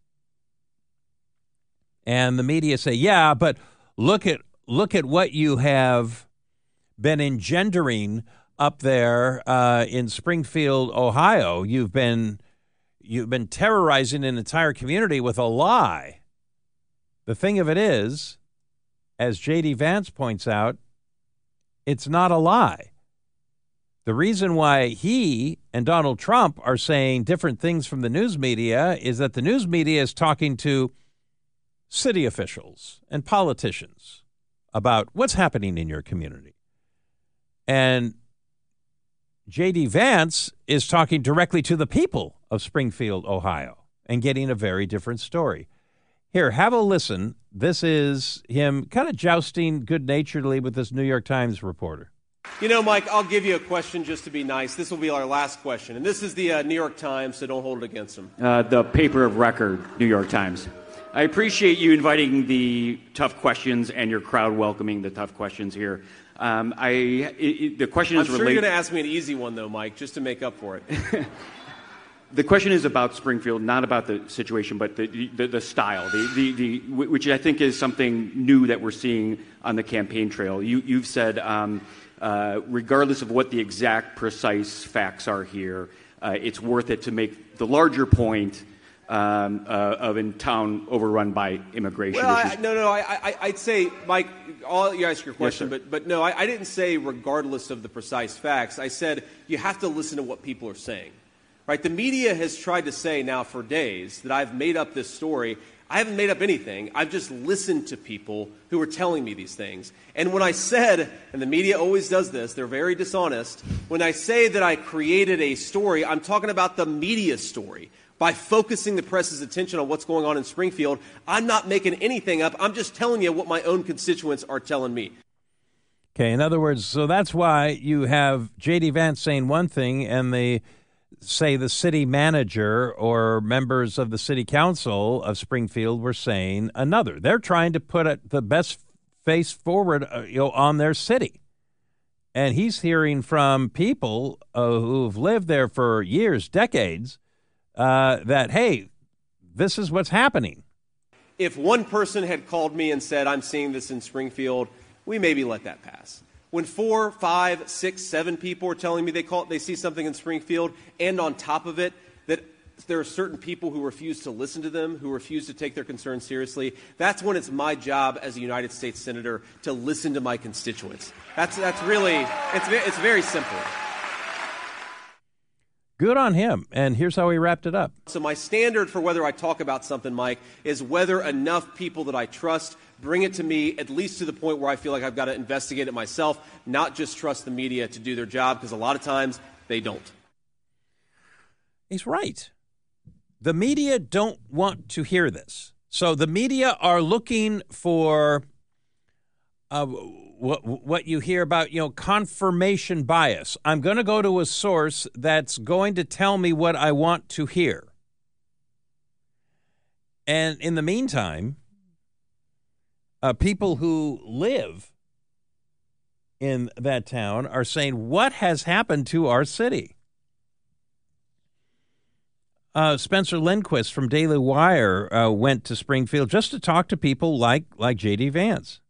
And the media say, yeah, but look at look at what you have been engendering up there uh, in Springfield, Ohio. You've been you've been terrorizing an entire community with a lie. The thing of it is, as J D. Vance points out, it's not a lie. The reason why he and Donald Trump are saying different things from the news media is that the news media is talking to city officials and politicians about what's happening in your community. And J D. Vance is talking directly to the people of Springfield, Ohio, and getting a very different story. Here, have a listen. This is him kind of jousting good-naturedly with this New York Times reporter. You know, Mike, I'll give you a question just to be nice. This will be our last question. And this is the uh, New York Times, so don't hold it against them. Uh, the paper of record, New York Times. I appreciate you inviting the tough questions and your crowd welcoming the tough questions here. Um, I it, it, the question I'm is sure related. you're going to ask me an easy one, though, Mike, just to make up for it. The question is about Springfield, not about the situation, but the the, the style, the, the, the which I think is something new that we're seeing on the campaign trail. You, you've said, um, uh, regardless of what the exact precise facts are here, uh, it's worth it to make the larger point um, uh, of in town overrun by immigration. Well, issues. I, no, no, I, I, I'd say, Mike, I'll you ask your question, Yes, sir. but but no, I, I didn't say regardless of the precise facts. I said you have to listen to what people are saying. Right? The media has tried to say now for days that I've made up this story. I haven't made up anything. I've just listened to people who are telling me these things. And when I said, and the media always does this, they're very dishonest, when I say that I created a story, I'm talking about the media story. By focusing the press's attention on what's going on in Springfield, I'm not making anything up. I'm just telling you what my own constituents are telling me. Okay, in other words, so that's why you have J D. Vance saying one thing and the say the city manager or members of the city council of Springfield were saying another. They're trying to put a, the best face forward uh, you know, on their city. And he's hearing from people uh, who've lived there for years, decades, uh, that, hey, this is what's happening. If one person had called me and said, I'm seeing this in Springfield, we maybe let that pass. When four, five, six, seven people are telling me they call they see something in Springfield, and on top of it, that there are certain people who refuse to listen to them, who refuse to take their concerns seriously, that's when it's my job as a United States Senator to listen to my constituents. That's that's really, it's, it's very simple. Good on him. And here's how he wrapped it up. So my standard for whether I talk about something, Mike, is whether enough people that I trust bring it to me, at least to the point where I feel like I've got to investigate it myself, not just trust the media to do their job, because a lot of times they don't. He's right. The media don't want to hear this. So the media are looking for uh, what, what you hear about, you know, confirmation bias. I'm going to go to a source that's going to tell me what I want to hear. And in the meantime, uh, people who live in that town are saying, what has happened to our city? Uh, Spencer Lindquist from Daily Wire uh, went to Springfield just to talk to people like like J D. Vance.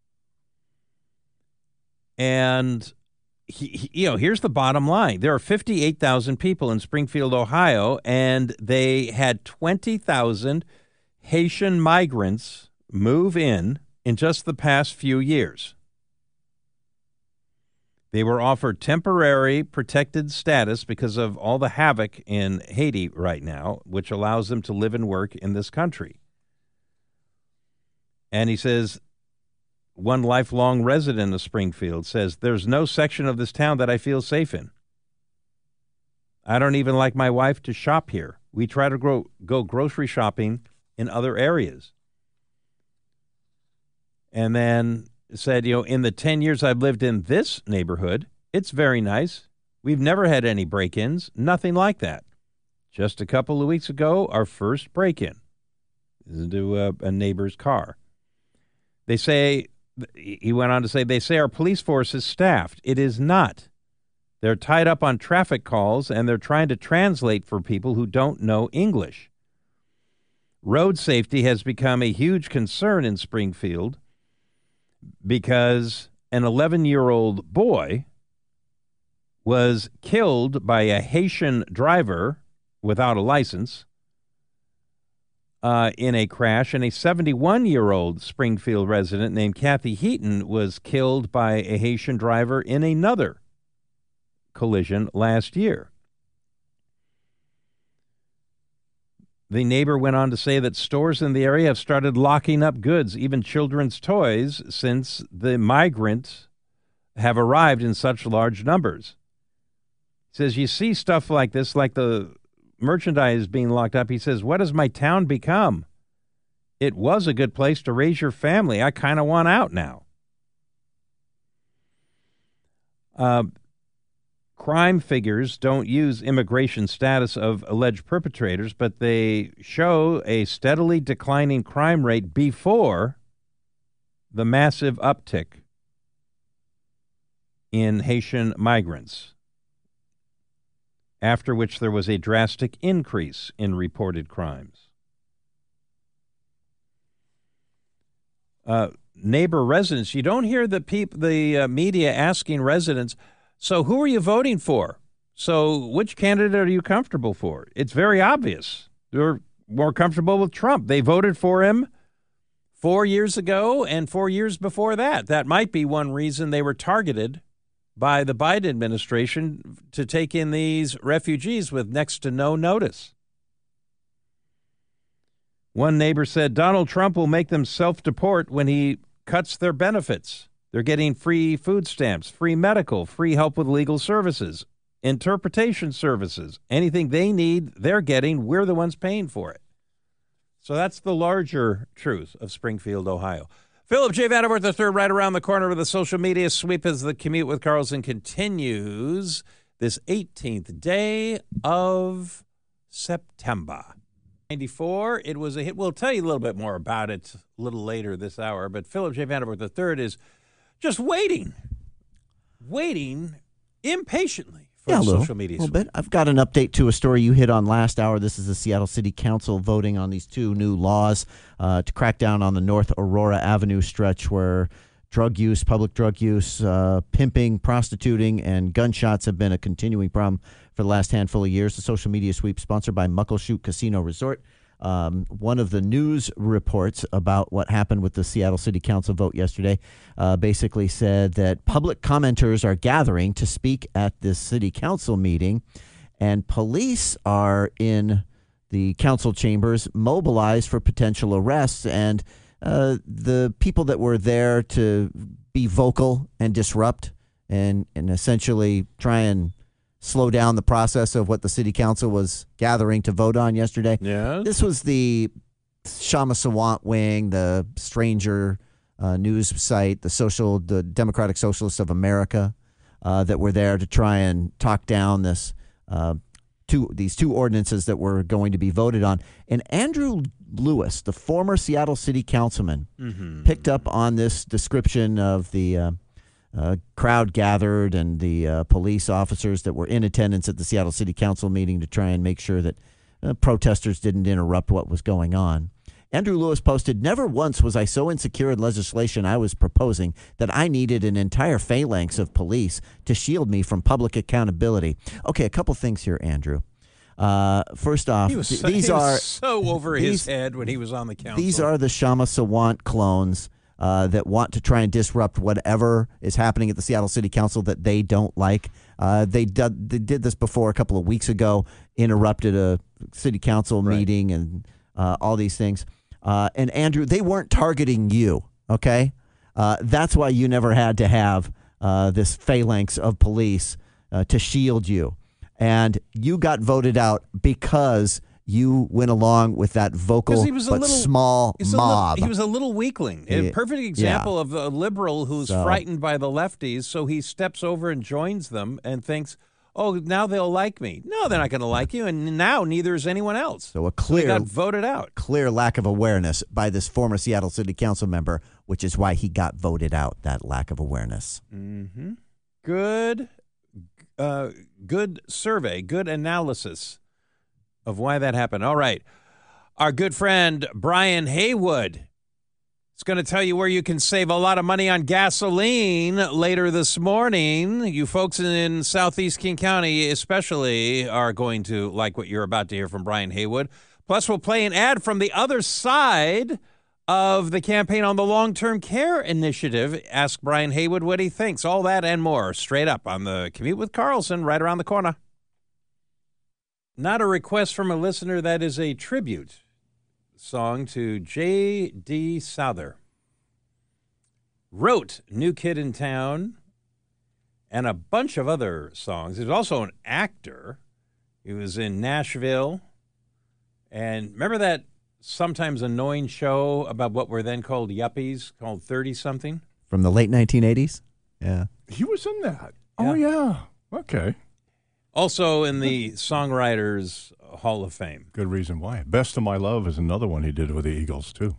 And, he, he, you know, here's the bottom line. There are fifty-eight thousand people in Springfield, Ohio, and they had twenty thousand Haitian migrants move in in just the past few years. They were offered temporary protected status because of all the havoc in Haiti right now, which allows them to live and work in this country. And he says, one lifelong resident of Springfield says, there's no section of this town that I feel safe in. I don't even like my wife to shop here. We try to grow, go grocery shopping in other areas. And then said, you know, in the ten years I've lived in this neighborhood, it's very nice. We've never had any break-ins, nothing like that. Just a couple of weeks ago, our first break-in into a, a neighbor's car. They say, he went on to say, they say our police force is staffed. It is not. They're tied up on traffic calls, and they're trying to translate for people who don't know English. Road safety has become a huge concern in Springfield because an eleven-year-old boy was killed by a Haitian driver without a license uh, in a crash, and a seventy-one-year-old Springfield resident named Kathy Heaton was killed by a Haitian driver in another collision last year. The neighbor went on to say that stores in the area have started locking up goods, even children's toys, since the migrants have arrived in such large numbers. He says, you see stuff like this, like the merchandise being locked up. He says, what has my town become? It was a good place to raise your family. I kind of want out now. Uh, crime figures don't use immigration status of alleged perpetrators, but they show a steadily declining crime rate before the massive uptick in Haitian migrants, after which there was a drastic increase in reported crimes. Uh, neighbor residents, you don't hear the peop- the uh, media asking residents, so who are you voting for? So which candidate are you comfortable for? It's very obvious. They're more comfortable with Trump. They voted for him four years ago and four years before that. That might be one reason they were targeted by the Biden administration to take in these refugees with next to no notice. One neighbor said Donald Trump will make them self-deport when he cuts their benefits. They're getting free food stamps, free medical, free help with legal services, interpretation services. Anything they need, they're getting. We're the ones paying for it. So that's the larger truth of Springfield, Ohio. Philip J. Vandervoort the third, right around the corner with the social media sweep as the commute with Carlson continues this eighteenth day of September. ninety-four, it was a hit. We'll tell you a little bit more about it a little later this hour, but Philip J. Vandervoort the third is just waiting, waiting impatiently for yeah, the a little, social media little sweep. bit. I've got an update to a story you hit on last hour. This is the Seattle City Council voting on these two new laws uh, to crack down on the North Aurora Avenue stretch where drug use, public drug use, uh, pimping, prostituting, and gunshots have been a continuing problem for the last handful of years. The social media sweep sponsored by Muckleshoot Casino Resort. Um, one of the news reports about what happened with the Seattle City Council vote yesterday uh, basically said that public commenters are gathering to speak at this city council meeting, and police are in the council chambers mobilized for potential arrests. And uh, the people that were there to be vocal and disrupt and, and essentially try and slow down the process of what the city council was gathering to vote on yesterday. Yeah. This was the Shama Sawant wing, the Stranger uh, news site, the social, the Democratic Socialists of America uh, that were there to try and talk down this uh, two these two ordinances that were going to be voted on. And Andrew Lewis, the former Seattle City Councilman, mm-hmm. picked up on this description of the uh, Uh, crowd gathered and the uh, police officers that were in attendance at the Seattle City Council meeting to try and make sure that uh, protesters didn't interrupt what was going on. Andrew Lewis posted, "Never once was I so insecure in legislation I was proposing that I needed an entire phalanx of police to shield me from public accountability." Okay, a couple things here, Andrew. Uh, first off, He was th- so, these he are was so over these, his head when he was on the council. These are the Shama Sawant clones Uh, that want to try and disrupt whatever is happening at the Seattle City Council that they don't like. Uh, they, did, they did this before a couple of weeks ago, interrupted a city council Right. meeting and uh, all these things. Uh, and Andrew, they weren't targeting you, okay? Uh, that's why you never had to have uh, this phalanx of police uh, to shield you. And you got voted out because you went along with that vocal he was a but little, small he's a mob. little- he was a little weakling. A Yeah. perfect example Yeah. of a liberal who's So- frightened by the lefties, so he steps over and joins them and thinks, oh, now they'll like me. No, they're not going to like you, and now neither is anyone else. So a He clear, got voted out. clear lack of awareness by this former Seattle City Council member, which is why he got voted out, that lack of awareness. Mm-hmm. Good, uh, good survey, good analysis of why that happened. All right. Our good friend Brian Haywood is going to tell you where you can save a lot of money on gasoline later this morning. You folks in Southeast King County especially are going to like what you're about to hear from Brian Haywood. Plus, we'll play an ad from the other side of the campaign on the long-term care initiative. Ask Brian Haywood what he thinks. All that and more straight up on the Commute with Carlson right around the corner. Not a request from a listener. That is a tribute song to J D. Souther. Wrote New Kid in Town and a bunch of other songs. He was also an actor. He was in Nashville. And remember that sometimes annoying show about what were then called yuppies, called thirty-something? From the late nineteen eighties? Yeah. He was in that. Oh, yeah. Okay. Also in the Songwriters Hall of Fame. Good reason why. Best of My Love is another one he did with the Eagles, too.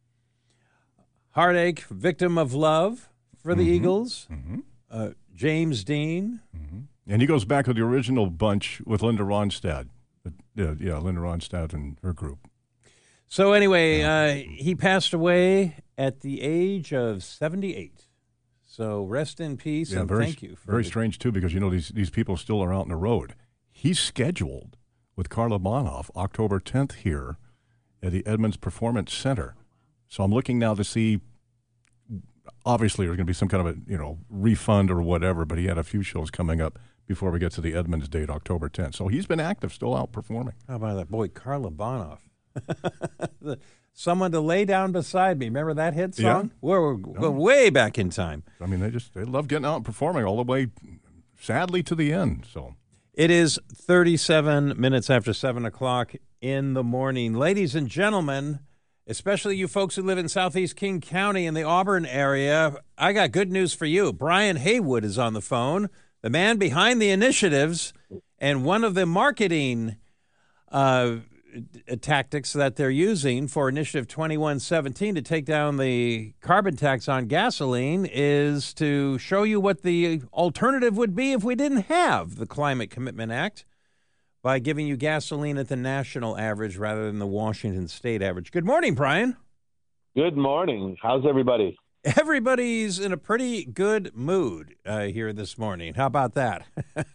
Heartache, Victim of Love for the Mm-hmm. Eagles. Mm-hmm. Uh, James Dean. Mm-hmm. And he goes back to the original bunch with Linda Ronstadt. Uh, Yeah, yeah, Linda Ronstadt and her group. So anyway, uh, he passed away at the age of seventy-eight. So rest in peace, Yeah, and very, thank you. For very the- strange, too, because, you know, these, these people still are out on the road. He's scheduled with Carla Bonoff October tenth here at the Edmonds Performance Center. So I'm looking now to see, obviously there's going to be some kind of a, you know, refund or whatever, but he had a few shows coming up before we get to the Edmonds date, October tenth. So he's been active, still out performing. How about that? Boy, Carla Bonoff. The- Someone to Lay Down Beside Me. Remember that hit song? Yeah. We're, we're going way back in time. I mean, they just, they love getting out and performing all the way, sadly, to the end, so. It is thirty-seven minutes after seven o'clock in the morning. Ladies and gentlemen, especially you folks who live in Southeast King County in the Auburn area, I got good news for you. Brian Haywood is on the phone, the man behind the initiatives and one of the marketing uh, tactics that they're using for Initiative twenty-one seventeen to take down the carbon tax on gasoline is to show you what the alternative would be if we didn't have the Climate Commitment Act by giving you gasoline at the national average rather than the Washington state average. Good morning, Brian. Good morning. How's everybody? Everybody's in a pretty good mood uh, here this morning. How about that?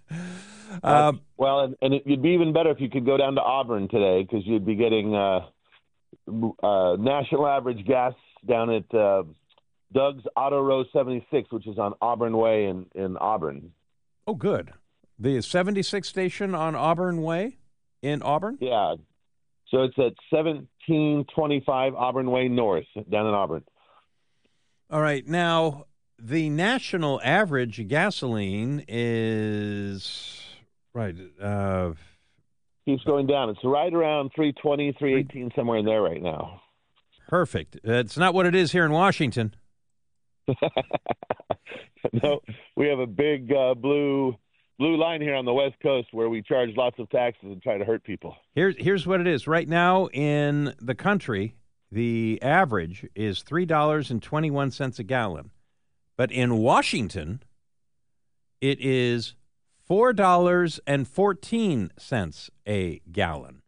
Uh, well, and, and it, you'd be even better if you could go down to Auburn today because you'd be getting uh, uh, national average gas down at uh, Doug's Auto Row seventy-six, which is on Auburn Way in, in Auburn. Oh, good. The seventy-six station on Auburn Way in Auburn? Yeah. So it's at seventeen twenty-five Auburn Way North down in Auburn. All right. Now, the national average gasoline is, right, uh, keeps going down. It's right around three twenty, three eighteen, somewhere in there right now. Perfect. It's not what it is here in Washington. No, we have a big uh, blue blue line here on the West Coast where we charge lots of taxes and try to hurt people. Here's here's what it is. Right now in the country, the average is three dollars and twenty-one cents a gallon. But in Washington, it is four dollars and fourteen cents a gallon.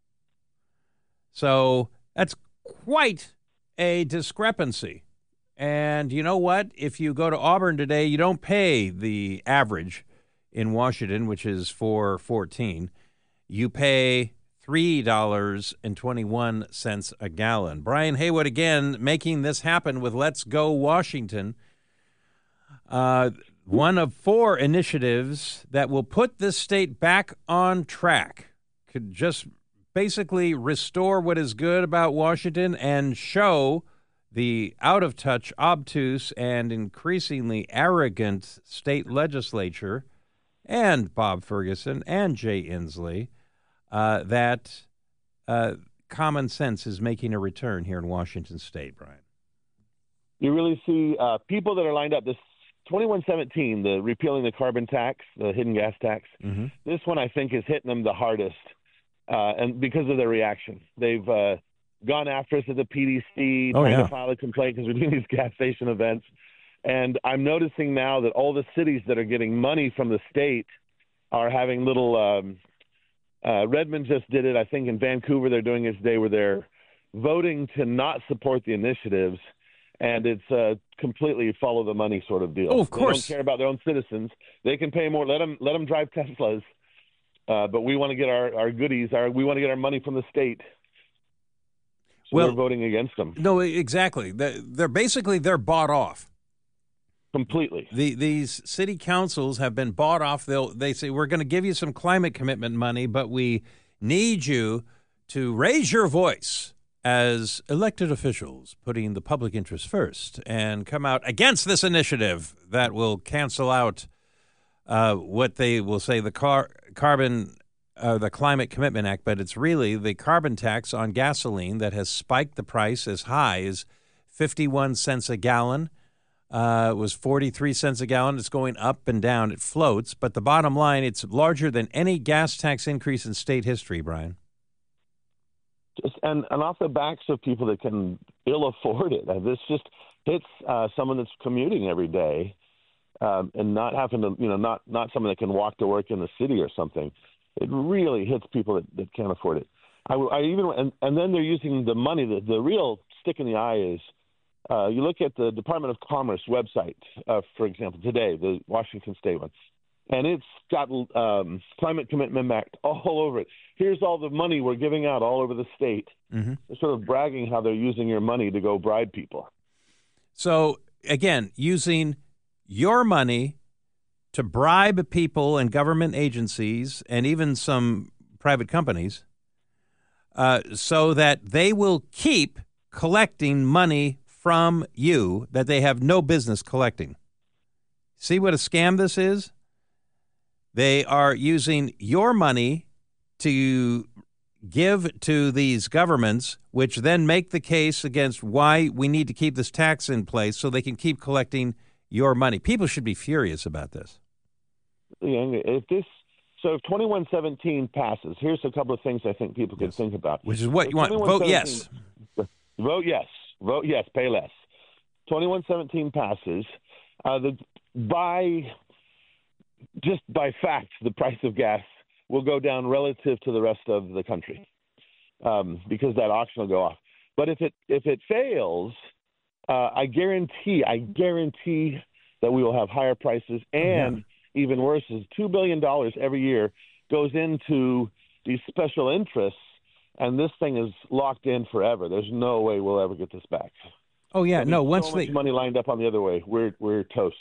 So that's quite a discrepancy. And you know what? If you go to Auburn today, you don't pay the average in Washington, which is four fourteen. You pay three dollars and twenty-one cents a gallon. Brian Haywood again making this happen with Let's Go Washington. Uh, one of four initiatives that will put this state back on track. Could just basically restore what is good about Washington and show the out-of-touch, obtuse, and increasingly arrogant state legislature and Bob Ferguson and Jay Inslee uh, that uh, common sense is making a return here in Washington state, Brian. You really see uh, people that are lined up. This twenty-one seventeen, the repealing the carbon tax, the hidden gas tax, mm-hmm. this one I think is hitting them the hardest, uh, and because of their reaction. They've uh, gone after us at the P D C, oh, trying yeah. to file a complaint because we're doing these gas station events. And I'm noticing now that all the cities that are getting money from the state are having little um, uh, Redmond just did it. I think in Vancouver they're doing it today where they're voting to not support the initiatives, and it's a completely follow the money sort of deal. Oh, of course. They don't care about their own citizens. They can pay more. Let them, let them drive Teslas. Uh, but we want to get our, our goodies. Our, we want to get our money from the state. So well, we're voting against them. No, exactly. They're, they're basically, they're bought off. Completely. The, these city councils have been bought off. They'll, they say, we're going to give you some climate commitment money, but we need you to raise your voice as elected officials, putting the public interest first, and come out against this initiative that will cancel out uh, what they will say the car carbon, uh, the Climate Commitment Act, but it's really the carbon tax on gasoline that has spiked the price as high as fifty-one cents a gallon. Uh, it was forty-three cents a gallon. It's going up and down. It floats. But the bottom line, it's larger than any gas tax increase in state history, Brian. Just, and, and off the backs of people that can ill afford it. This just hits uh, someone that's commuting every day um, and not having to, you know, not, not someone that can walk to work in the city or something. It really hits people that, that can't afford it. I, I even and, and then they're using the money. The, the real stick in the eye is uh, you look at the Department of Commerce website, uh, for example, today, the Washington State one, and it's got um, Climate Commitment Act all over it. Here's all the money we're giving out all over the state. Mm-hmm. They're sort of bragging how they're using your money to go bribe people. So, again, using your money to bribe people and government agencies and even some private companies uh, so that they will keep collecting money from you that they have no business collecting. See what a scam this is? They are using your money to give to these governments, which then make the case against why we need to keep this tax in place so they can keep collecting your money. People should be furious about this. Yeah, if this, so if twenty-one seventeen passes, here's a couple of things I think people could yes. think about. Which is what if you want. Vote yes. Vote yes. Vote yes. Pay less. twenty-one seventeen passes. Uh, the by just by fact, the price of gas will go down relative to the rest of the country um, because that auction will go off. But if it if it fails, uh, I guarantee I guarantee that we will have higher prices, and yeah. even worse is two billion dollars every year goes into these special interests, and this thing is locked in forever. There's no way we'll ever get this back. Oh yeah, I mean, no. Once so the much money lined up on the other way, we're we're toast.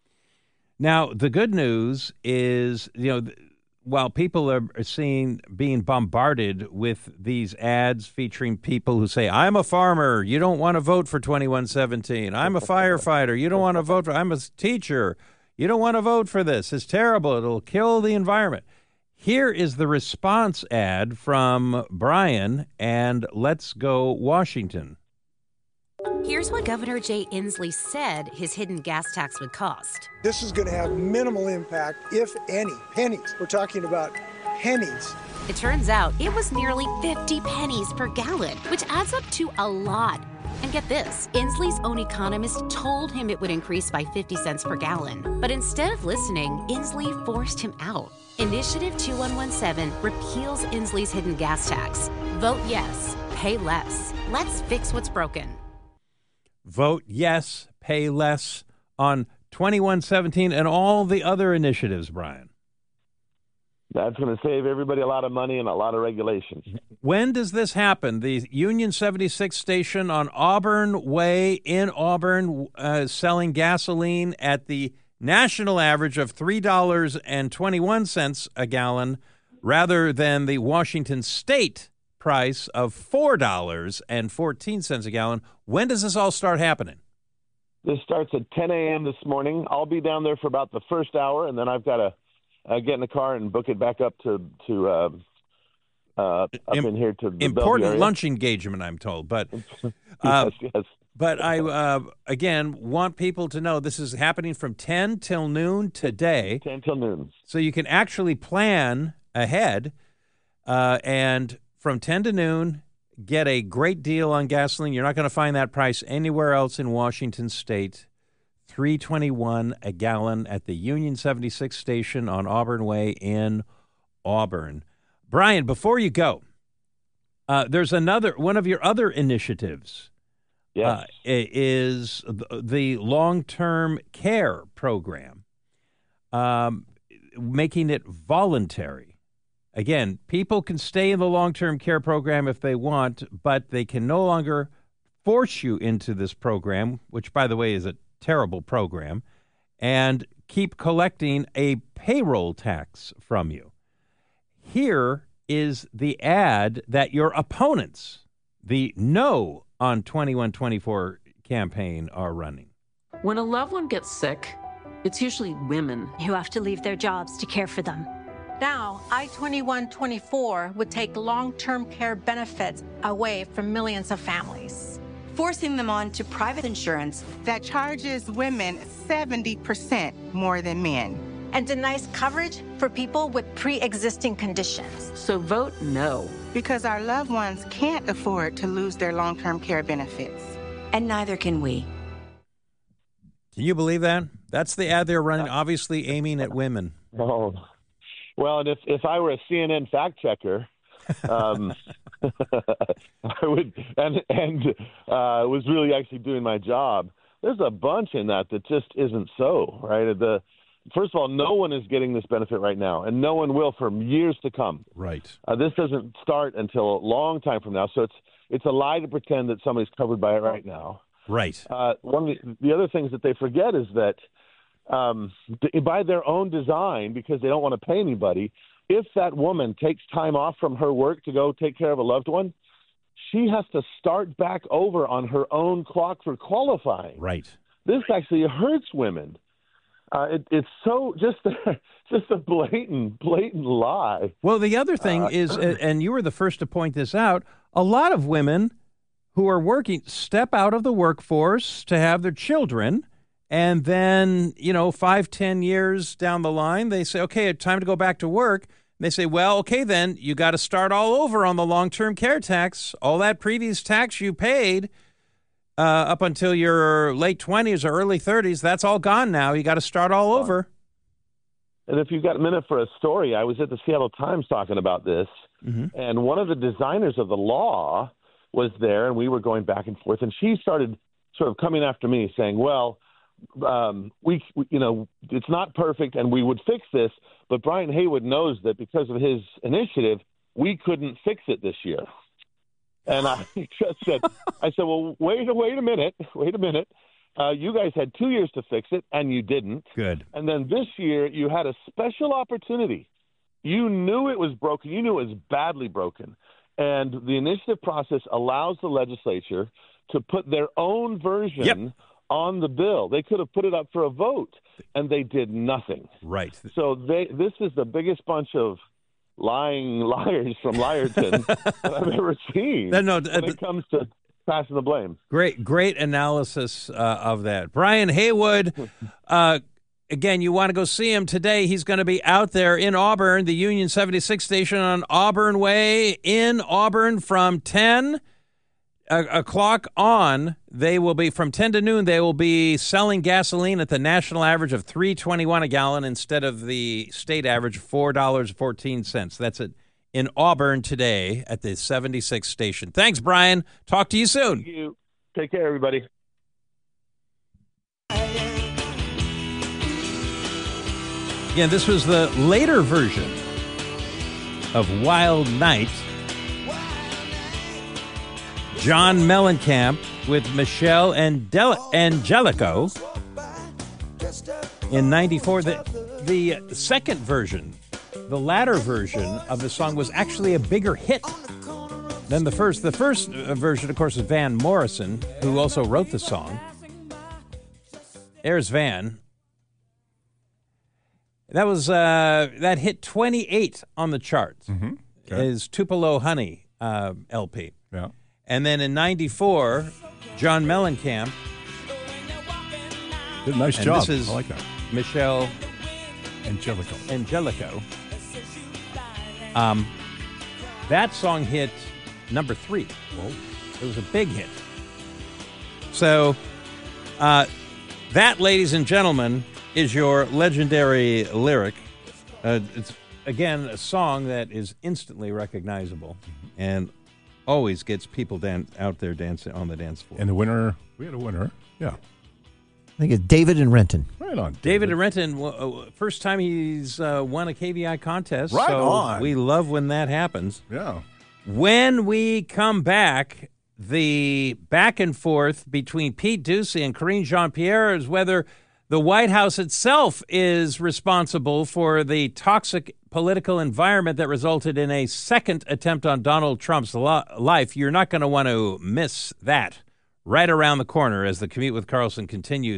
Now the good news is, you know. Th- While people are seeing being bombarded with these ads featuring people who say, I'm a farmer, you don't want to vote for twenty-one seventeen. I'm a firefighter, you don't want to vote for, I'm a teacher, you don't want to vote for this. It's terrible. It'll kill the environment. Here is the response ad from Brian and Let's Go Washington. Here's what Governor Jay Inslee said his hidden gas tax would cost. This is going to have minimal impact, if any. Pennies. We're talking about pennies. It turns out it was nearly fifty pennies per gallon, which adds up to a lot. And get this, Inslee's own economist told him it would increase by fifty cents per gallon. But instead of listening, Inslee forced him out. Initiative two one one seven repeals Inslee's hidden gas tax. Vote yes, pay less. Let's fix what's broken. Vote yes, pay less on twenty-one seventeen and all the other initiatives, Brian. That's going to save everybody a lot of money and a lot of regulations. When does this happen? The Union seventy-six station on Auburn Way in Auburn uh, selling gasoline at the national average of three dollars and twenty-one cents a gallon rather than the Washington State price of four dollars and fourteen cents a gallon. When does this all start happening? This starts at ten a.m. this morning. I'll be down there for about the first hour, and then I've got to uh, get in the car and book it back up to to uh, uh, up Im- in here to the important lunch engagement, I'm told. But uh, yes, yes. But I uh, again want people to know this is happening from ten till noon today. ten till noon. So you can actually plan ahead, uh, and from ten to noon, get a great deal on gasoline. You're not going to find that price anywhere else in Washington State. three twenty-one a gallon at the Union seventy-six station on Auburn Way in Auburn. Brian, before you go, uh, there's another one of your other initiatives. Yes. Uh, is the long-term care program, um, making it voluntary. Again, people can stay in the long-term care program if they want, but they can no longer force you into this program, which, by the way, is a terrible program, and keep collecting a payroll tax from you. Here is the ad that your opponents, the No on twenty-one twenty-four campaign, are running. When a loved one gets sick, It's usually women who have to leave their jobs to care for them. Now, I twenty-one twenty-four would take long-term care benefits away from millions of families, forcing them on to private insurance that charges women seventy percent more than men, and denies coverage for people with pre-existing conditions. So vote no. Because our loved ones can't afford to lose their long-term care benefits. And neither can we. Can you believe that? That's the ad they're running, obviously aiming at women. Oh, well, and if, if I were a C N N fact checker, um, I would, and and uh, was really actually doing my job. There's a bunch in that that just isn't so, right? The first of all, no one is getting this benefit right now, and no one will for years to come. Right. Uh, this doesn't start until a long time from now, so it's it's a lie to pretend that somebody's covered by it right now. Right. Uh, one of the, the other things that they forget is that um, by their own design, because they don't want to pay anybody, if that woman takes time off from her work to go take care of a loved one, she has to start back over on her own clock for qualifying. Right. This actually hurts women. Uh, it, it's so just just a blatant, blatant lie. Well, the other thing uh, is, and you were the first to point this out, a lot of women who are working step out of the workforce to have their children, and then, you know, five, ten years down the line, they say, okay, it's time to go back to work. And they say, well, okay, then you got to start all over on the long-term care tax. All that previous tax you paid uh, up until your late twenties or early thirties, that's all gone now. You got to start all over. And if you've got a minute for a story, I was at the Seattle Times talking about this, mm-hmm. and one of the designers of the law was there, and we were going back and forth, and she started sort of coming after me saying, well, um, we, we, you know, it's not perfect and we would fix this, but Brian Haywood knows that because of his initiative, we couldn't fix it this year. And I just said, I said, well, wait, wait a minute, wait a minute. Uh, you guys had two years to fix it, and you didn't. Good. And then this year, you had a special opportunity. You knew it was broken. You knew it was badly broken. And the initiative process allows the legislature to put their own version yep. on the bill. They could have put it up for a vote, and they did nothing. Right. So they, this is the biggest bunch of lying liars from Liarton that I've ever seen no, no, when uh, it comes to passing the blame. Great, great analysis uh, of that. Brian Haywood, uh, again, you want to go see him today. He's going to be out there in Auburn, the Union seventy-six station on Auburn Way in Auburn from ten o'clock on. They will be, from ten to noon, they will be selling gasoline at the national average of three twenty-one a gallon instead of the state average of four dollars and fourteen cents. That's it in Auburn today at the seventy-six station. Thanks, Brian. Talk to you soon. Thank you. Take care, everybody. Again, this was the later version of Wild Night. John Mellencamp with Michelle Andel- Angelico in ninety-four. The, the second version, the latter version of the song was actually a bigger hit than the first. The first version, of course, is Van Morrison, who also wrote the song. There's Van. That was uh, that hit twenty-eight on the charts. Mm-hmm. Okay. His Tupelo Honey uh, L P. Yeah. And then in ninety-four, John Mellencamp. Did a nice and job. This is I like that. Michelle Angelico. Angelico. Um, that song hit number three. Whoa. It was a big hit. So uh, that, ladies and gentlemen, is your legendary lyric. Uh, it's, again, a song that is instantly recognizable and always gets people dan- out there dancing on the dance floor. And the winner, we had a winner. Yeah. I think it's David and Renton. Right on. David and Renton, uh, first time he's uh, won a K V I contest. Right so on. We love when that happens. Yeah. When we come back, the back and forth between Pete Ducey and Karine Jean-Pierre is whether the White House itself is responsible for the toxic political environment that resulted in a second attempt on Donald Trump's lo- life. You're not going to want to miss that right around the corner as the Commute with Carlson continues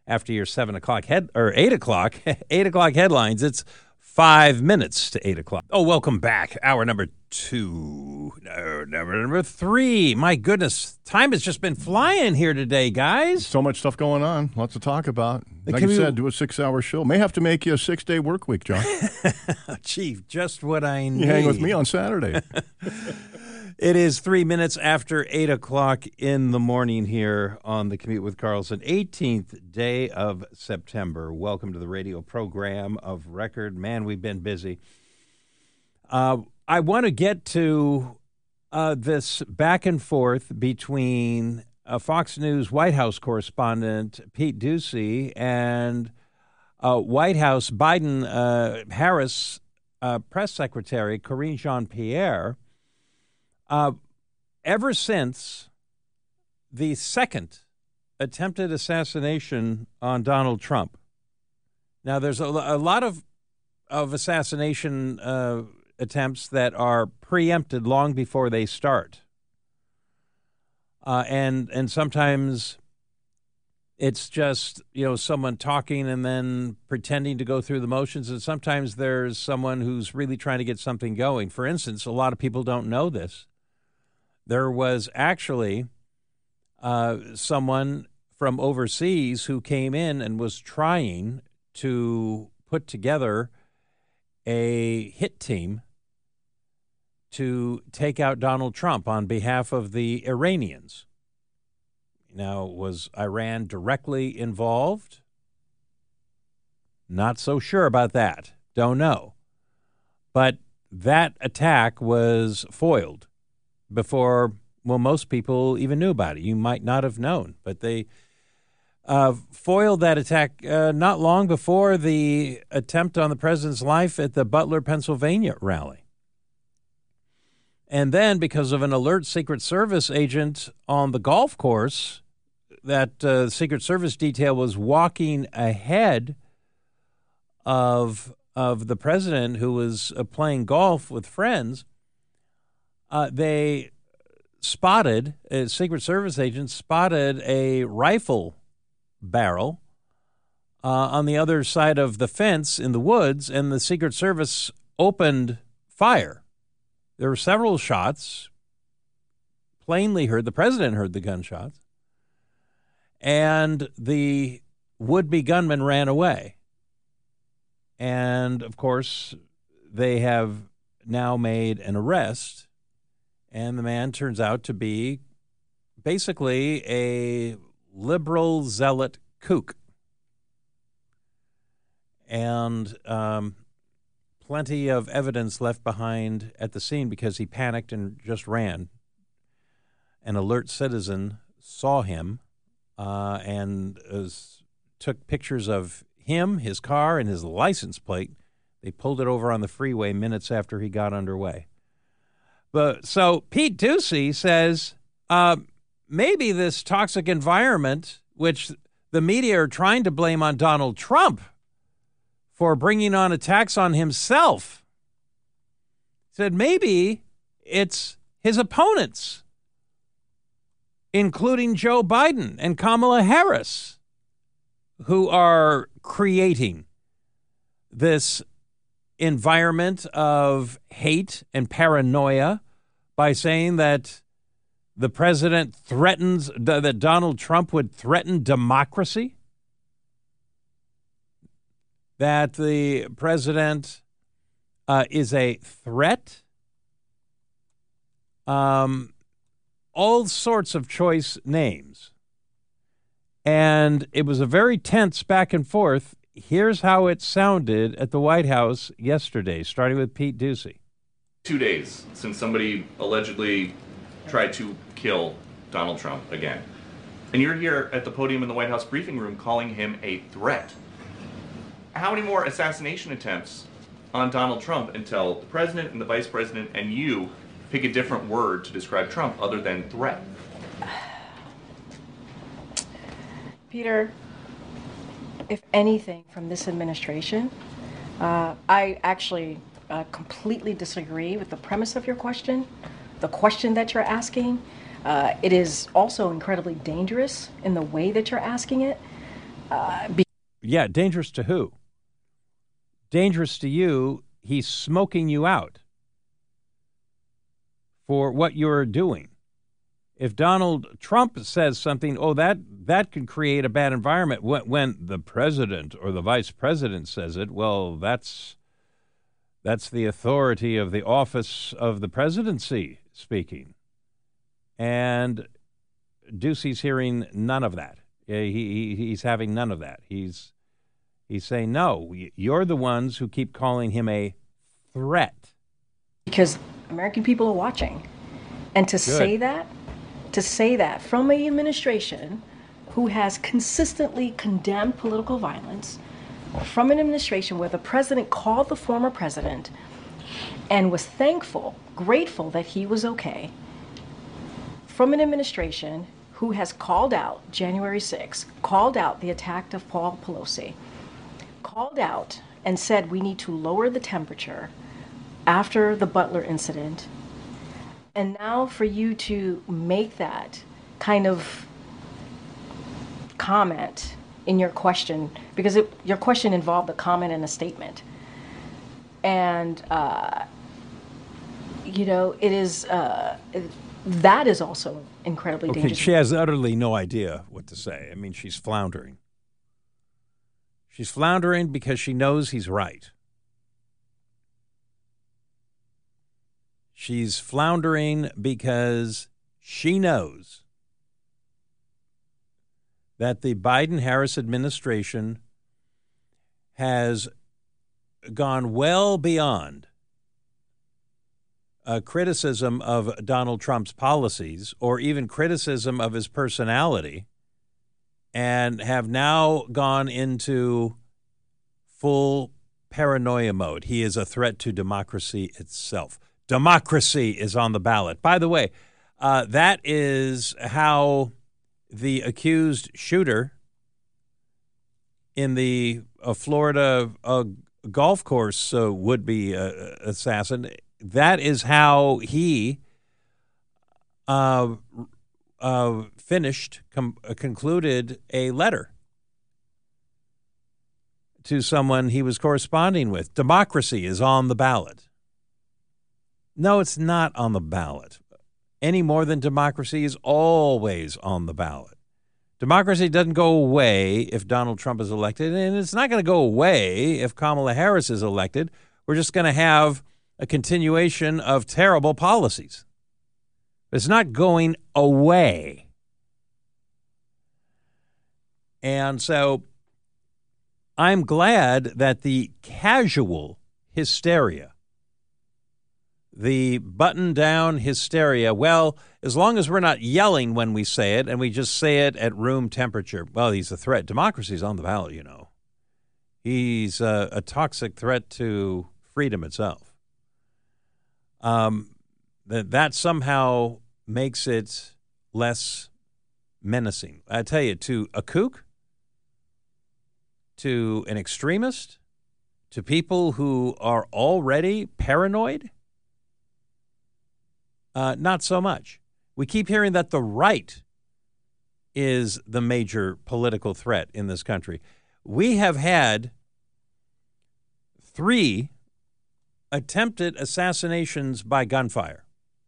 after your seven o'clock head or eight o'clock, eight o'clock headlines. It's five minutes to eight o'clock. Oh, welcome back. Hour number two. No, number number three. My goodness, time has just been flying here today, guys. So much stuff going on. Lots to talk about. The Like you commu- said, do a six-hour show. May have to make you a six-day work week, John. Chief, just what I need. You hang with me on Saturday. It is three minutes after eight o'clock in the morning here on the Commute with Carlson, eighteenth day of September. Welcome to the radio program of record. Man, we've been busy. Uh, I want to get to uh, this back and forth between uh, Fox News White House correspondent Pete Ducey and uh, White House Biden uh, Harris uh, press secretary Karine Jean-Pierre. Uh, ever since the second attempted assassination on Donald Trump. Now, there's a, a lot of of assassination uh, attempts that are preempted long before they start, uh, and and sometimes it's just, you know, someone talking and then pretending to go through the motions, and sometimes there's someone who's really trying to get something going. For instance, a lot of people don't know this. There was actually uh, someone from overseas who came in and was trying to put together a hit team to take out Donald Trump on behalf of the Iranians. Now, was Iran directly involved? Not so sure about that. Don't know. But that attack was foiled before, well, most people even knew about it. You might not have known, but they uh, foiled that attack uh, not long before the attempt on the president's life at the Butler, Pennsylvania rally. And then, because of an alert Secret Service agent on the golf course, that uh, Secret Service detail was walking ahead of of the president, who was uh, playing golf with friends. Uh, they spotted, uh, Secret Service agents spotted a rifle barrel uh, on the other side of the fence in the woods, and the Secret Service opened fire. There were several shots, plainly heard. The president heard the gunshots, and the would-be gunman ran away. And, of course, they have now made an arrest. And the man turns out to be basically a liberal zealot kook. And um, plenty of evidence left behind at the scene because he panicked and just ran. An alert citizen saw him uh, and was, took pictures of him, his car, and his license plate. They pulled it over on the freeway minutes after he got underway. But so Pete Ducey says uh, maybe this toxic environment, which the media are trying to blame on Donald Trump for bringing on attacks on himself, said maybe it's his opponents, including Joe Biden and Kamala Harris, who are creating this environment of hate and paranoia by saying that the president threatens, that Donald Trump would threaten democracy, that the president uh, is a threat, um, all sorts of choice names. And it was a very tense back and forth. Here's how it sounded at the White House yesterday, starting with Pete Ducey. Two days since somebody allegedly tried to kill Donald Trump again. And you're here at the podium in the White House briefing room calling him a threat. How many more assassination attempts on Donald Trump until the president and the vice president and you pick a different word to describe Trump other than threat? Peter, if anything from this administration, uh, I actually uh, completely disagree with the premise of your question, the question that you're asking. Uh, it is also incredibly dangerous in the way that you're asking it. Uh, be- yeah, dangerous to who? Dangerous to you. He's smoking you out for what you're doing. If Donald Trump says something, oh, that that could create a bad environment. When, when the president or the vice president says it, well, that's that's the authority of the office of the presidency speaking. And Ducey's hearing none of that. He, he he's having none of that. He's he's saying, no, you're the ones who keep calling him a threat. Because American people are watching. And to Good. say that, to say that from an administration who has consistently condemned political violence, from an administration where the president called the former president and was thankful, grateful that he was okay, from an administration who has called out January sixth, called out the attack of Paul Pelosi, called out and said we need to lower the temperature after the Butler incident. And now for you to make that kind of comment in your question, because it, your question involved a comment and a statement. And, uh, you know, it is, uh, that is also incredibly Okay, dangerous. she has utterly no idea what to say. I mean, she's floundering. She's floundering because she knows he's right. She's floundering because she knows that the Biden-Harris administration has gone well beyond a criticism of Donald Trump's policies or even criticism of his personality, and have now gone into full paranoia mode. He is a threat to democracy itself. Democracy is on the ballot. By the way, uh, that is how the accused shooter in the uh, Florida uh, golf course uh, would-be uh, assassin, that is how he uh, uh, finished, com- uh, concluded a letter to someone he was corresponding with. Democracy is on the ballot. No, it's not on the ballot. Any more than democracy is always on the ballot. Democracy doesn't go away if Donald Trump is elected, and it's not going to go away if Kamala Harris is elected. We're just going to have a continuation of terrible policies. It's not going away. And so I'm glad that the casual hysteria, the button-down hysteria, well, as long as we're not yelling when we say it and we just say it at room temperature, well, he's a threat. Democracy's on the ballot, you know. He's a, a toxic threat to freedom itself. Um, that that somehow makes it less menacing. I tell you, to a kook, to an extremist, to people who are already paranoid, Uh, not so much. We keep hearing that the right is the major political threat in this country. We have had three attempted assassinations by gunfire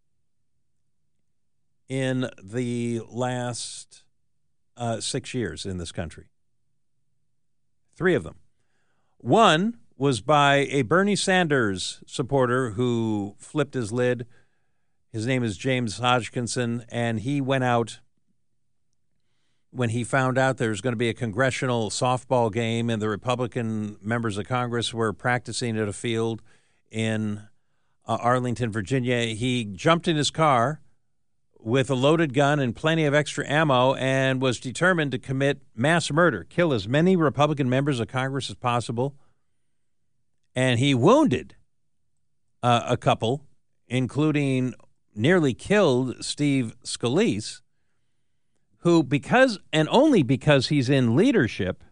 in the last uh, six years in this country. Three of them. One was by a Bernie Sanders supporter who flipped his lid. His name is James Hodgkinson, and he went out when he found out there was going to be a congressional softball game and the Republican members of Congress were practicing at a field in uh, Arlington, Virginia. He jumped in his car with a loaded gun and plenty of extra ammo and was determined to commit mass murder, kill as many Republican members of Congress as possible. And he wounded uh, a couple, including nearly killed Steve Scalise, who, because and only because he's in leadership,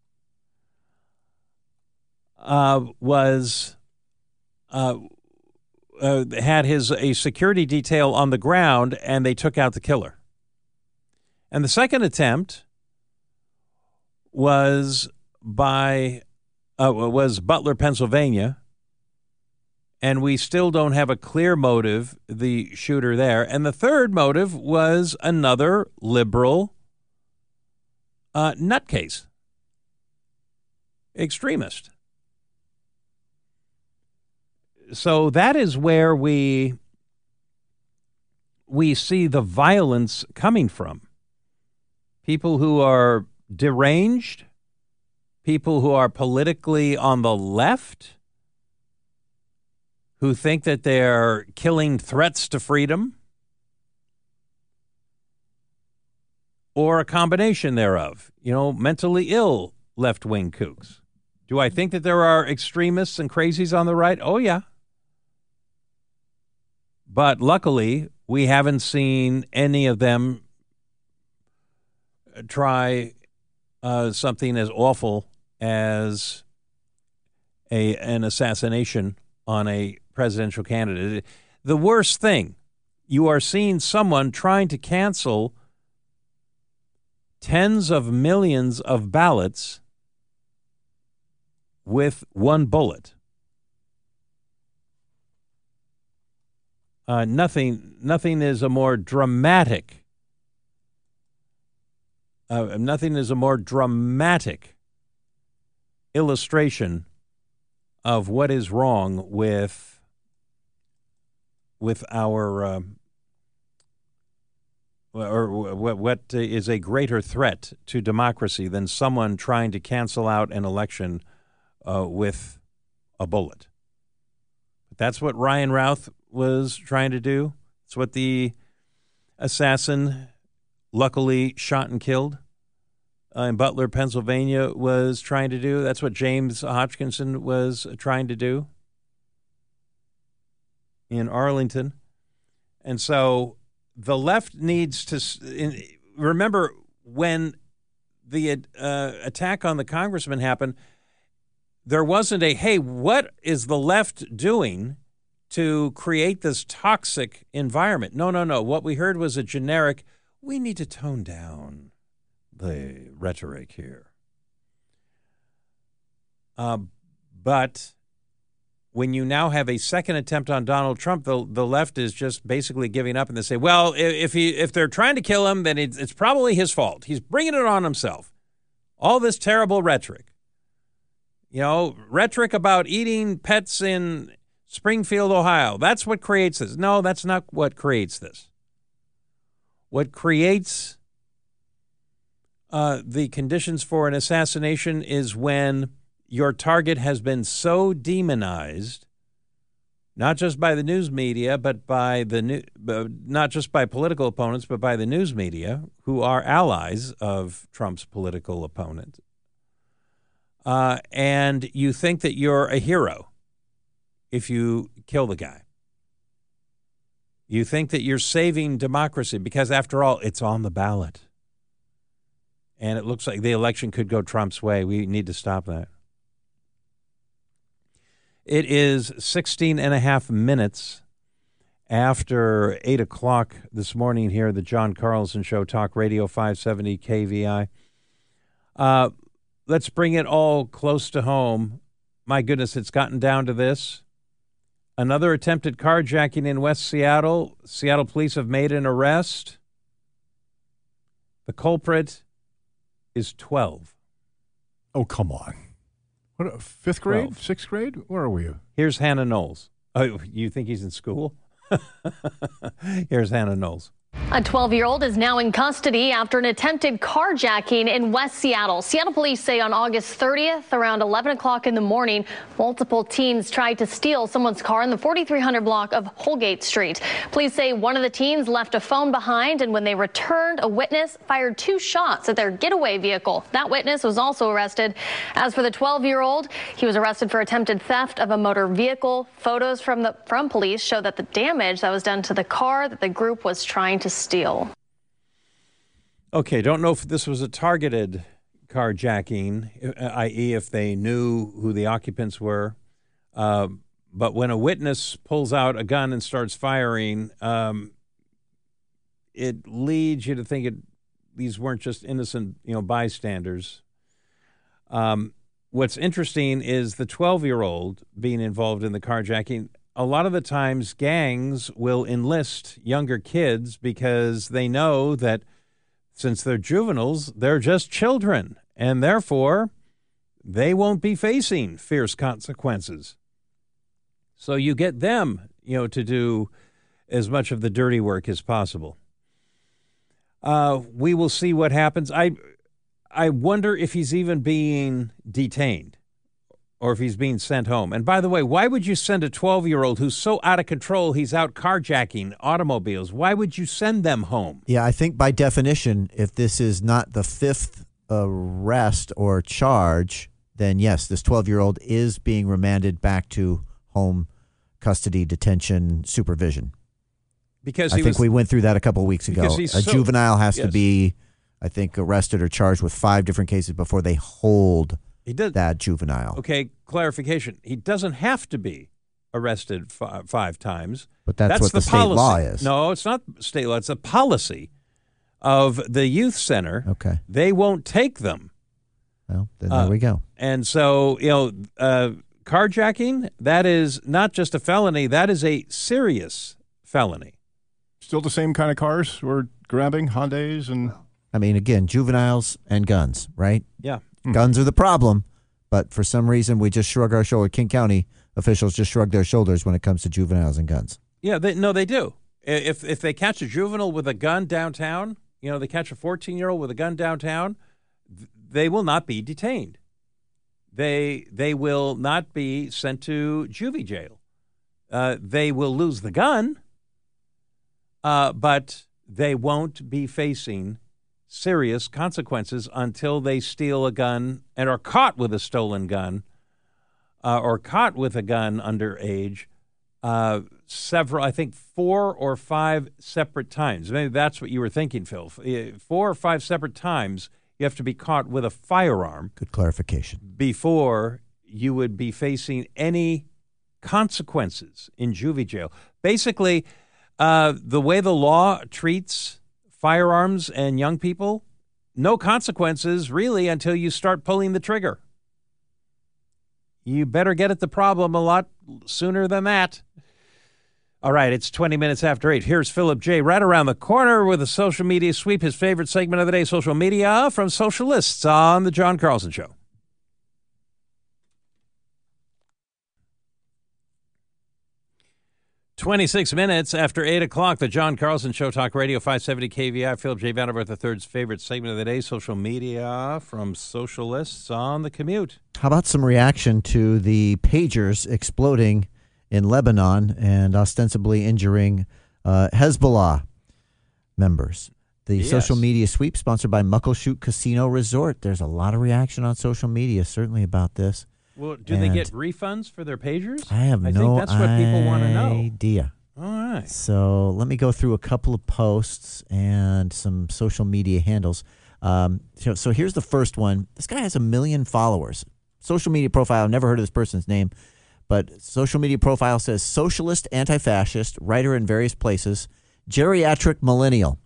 uh, was uh, uh, had his a security detail on the ground, and they took out the killer. And the second attempt was by uh, was Butler, Pennsylvania, and we still don't have a clear motive, the shooter there. And the third motive was another liberal uh, nutcase, extremist. So that is where we we see the violence coming from. People who are deranged, people who are politically on the left, who think that they're killing threats to freedom, or a combination thereof. You know, mentally ill left-wing kooks. Do I think that there are extremists and crazies on the right? Oh, yeah. But luckily, we haven't seen any of them try uh, something as awful as a an assassination on a presidential candidate. The worst thing, you are seeing someone trying to cancel tens of millions of ballots with one bullet. Uh, nothing, nothing is a more dramatic. Uh, nothing is a more dramatic illustration of what is wrong with with our uh, or what what is a greater threat to democracy than someone trying to cancel out an election uh, with a bullet. That's what Ryan Routh was trying to do. It's what the assassin, luckily shot and killed uh, in Butler, Pennsylvania, was trying to do. That's what James Hodgkinson was trying to do in Arlington. And so the left needs to in, remember when the uh, attack on the congressman happened, there wasn't a, hey, what is the left doing to create this toxic environment? No, no, no. What we heard was a generic, we need to tone down the rhetoric here. Uh, but when you now have a second attempt on Donald Trump, the the left is just basically giving up, and they say, well, if he if they're trying to kill him, then it's, it's probably his fault. He's bringing it on himself. All this terrible rhetoric. You know, rhetoric about eating pets in Springfield, Ohio. That's what creates this. No, that's not what creates this. What creates uh, the conditions for an assassination is when your target has been so demonized, not just by the news media, but by the new, uh, not just by political opponents, but by the news media, who are allies of Trump's political opponent. Uh, and you think that you're a hero if you kill the guy. You think that you're saving democracy because, after all, it's on the ballot. And it looks like the election could go Trump's way. We need to stop that. It is sixteen and a half minutes after eight o'clock this morning here at the John Carlson Show, Talk Radio five seventy K V I. Uh, let's bring it all close to home. My goodness, it's gotten down to this. Another attempted carjacking in West Seattle. Seattle police have made an arrest. The culprit is twelve. Oh, come on. What, fifth grade? twelve. Sixth grade? Where are we? Here's Hannah Knowles. Oh, you think he's in school? Here's Hannah Knowles. A twelve-year-old is now in custody after an attempted carjacking in West Seattle. Seattle police say on August thirtieth, around eleven o'clock in the morning, multiple teens tried to steal someone's car in the forty-three hundred block of Holgate Street. Police say one of the teens left a phone behind, and when they returned, a witness fired two shots at their getaway vehicle. That witness was also arrested. As for the twelve-year-old, he was arrested for attempted theft of a motor vehicle. Photos from the from police show that the damage that was done to the car that the group was trying to steal. Okay, don't know if this was a targeted carjacking, that is if they knew who the occupants were. Uh, but when a witness pulls out a gun and starts firing, um, it leads you to think it, these weren't just innocent, you know, bystanders. Um, what's interesting is the twelve-year-old being involved in the carjacking. A lot of the times, gangs will enlist younger kids because they know that since they're juveniles, they're just children, and therefore they won't be facing fierce consequences. So you get them, you know, to do as much of the dirty work as possible. Uh, we will see what happens. I, I wonder if he's even being detained or if he's being sent home. And by the way, why would you send a twelve-year-old who's so out of control he's out carjacking automobiles? Why would you send them home? Yeah, I think by definition, if this is not the fifth arrest or charge, then yes, this twelve-year-old is being remanded back to home custody, detention, supervision. Because I he think was, we went through that a couple of weeks ago. because he's A so- juvenile has to yes. be, I think, arrested or charged with five different cases before they hold He does- that juvenile. Okay, clarification. He doesn't have to be arrested fi- five times. But that's what the the state policy. law is. No, it's not state law. It's a policy of the youth center. Okay. They won't take them. Well, then Uh, there we go. And so, you know, uh, carjacking, that is not just a felony. That is a serious felony. Still the same kind of cars we're grabbing, Hyundais and... I mean, again, juveniles and guns, right? Yeah. Guns are the problem, but for some reason we just shrug our shoulder. King County officials just shrug their shoulders when it comes to juveniles and guns. Yeah, they, no, they do. I- If if they catch a juvenile with a gun downtown, you know, they catch a fourteen-year-old with a gun downtown, th- they will not be detained. They they will not be sent to juvie jail. Uh, they will lose the gun, uh, but they won't be facing serious consequences until they steal a gun and are caught with a stolen gun uh, or caught with a gun underage uh, several, I think four or five separate times. Maybe that's what you were thinking, Phil. F- uh, Four or five separate times you have to be caught with a firearm Good clarification. before you would be facing any consequences in juvie jail. Basically, uh, the way the law treats firearms and young people, no consequences really until you start pulling the trigger. You better get at the problem a lot sooner than that. All right, it's twenty minutes after eight. Here's Philip J. right around the corner with a social media sweep, his favorite segment of the day, social media from Socialists on The John Carlson Show. twenty-six minutes after eight o'clock, the John Carlson Show, Talk Radio, five seventy K V I. Philip J. Vanderwerth the third's favorite segment of the day, social media from Socialists on the Commute. How about some reaction to the pagers exploding in Lebanon and ostensibly injuring uh, Hezbollah members? The Yes. social media sweep sponsored by Muckleshoot Casino Resort. There's a lot of reaction on social media, certainly about this. Well, do they And get refunds for their pagers? I have I no think that's what people want to know. idea. All right. So let me go through a couple of posts and some social media handles. Um, so, so here's the first one. This guy has a million followers. Social media profile, I've never heard of this person's name, but social media profile says socialist, anti-fascist, writer in various places, geriatric millennial.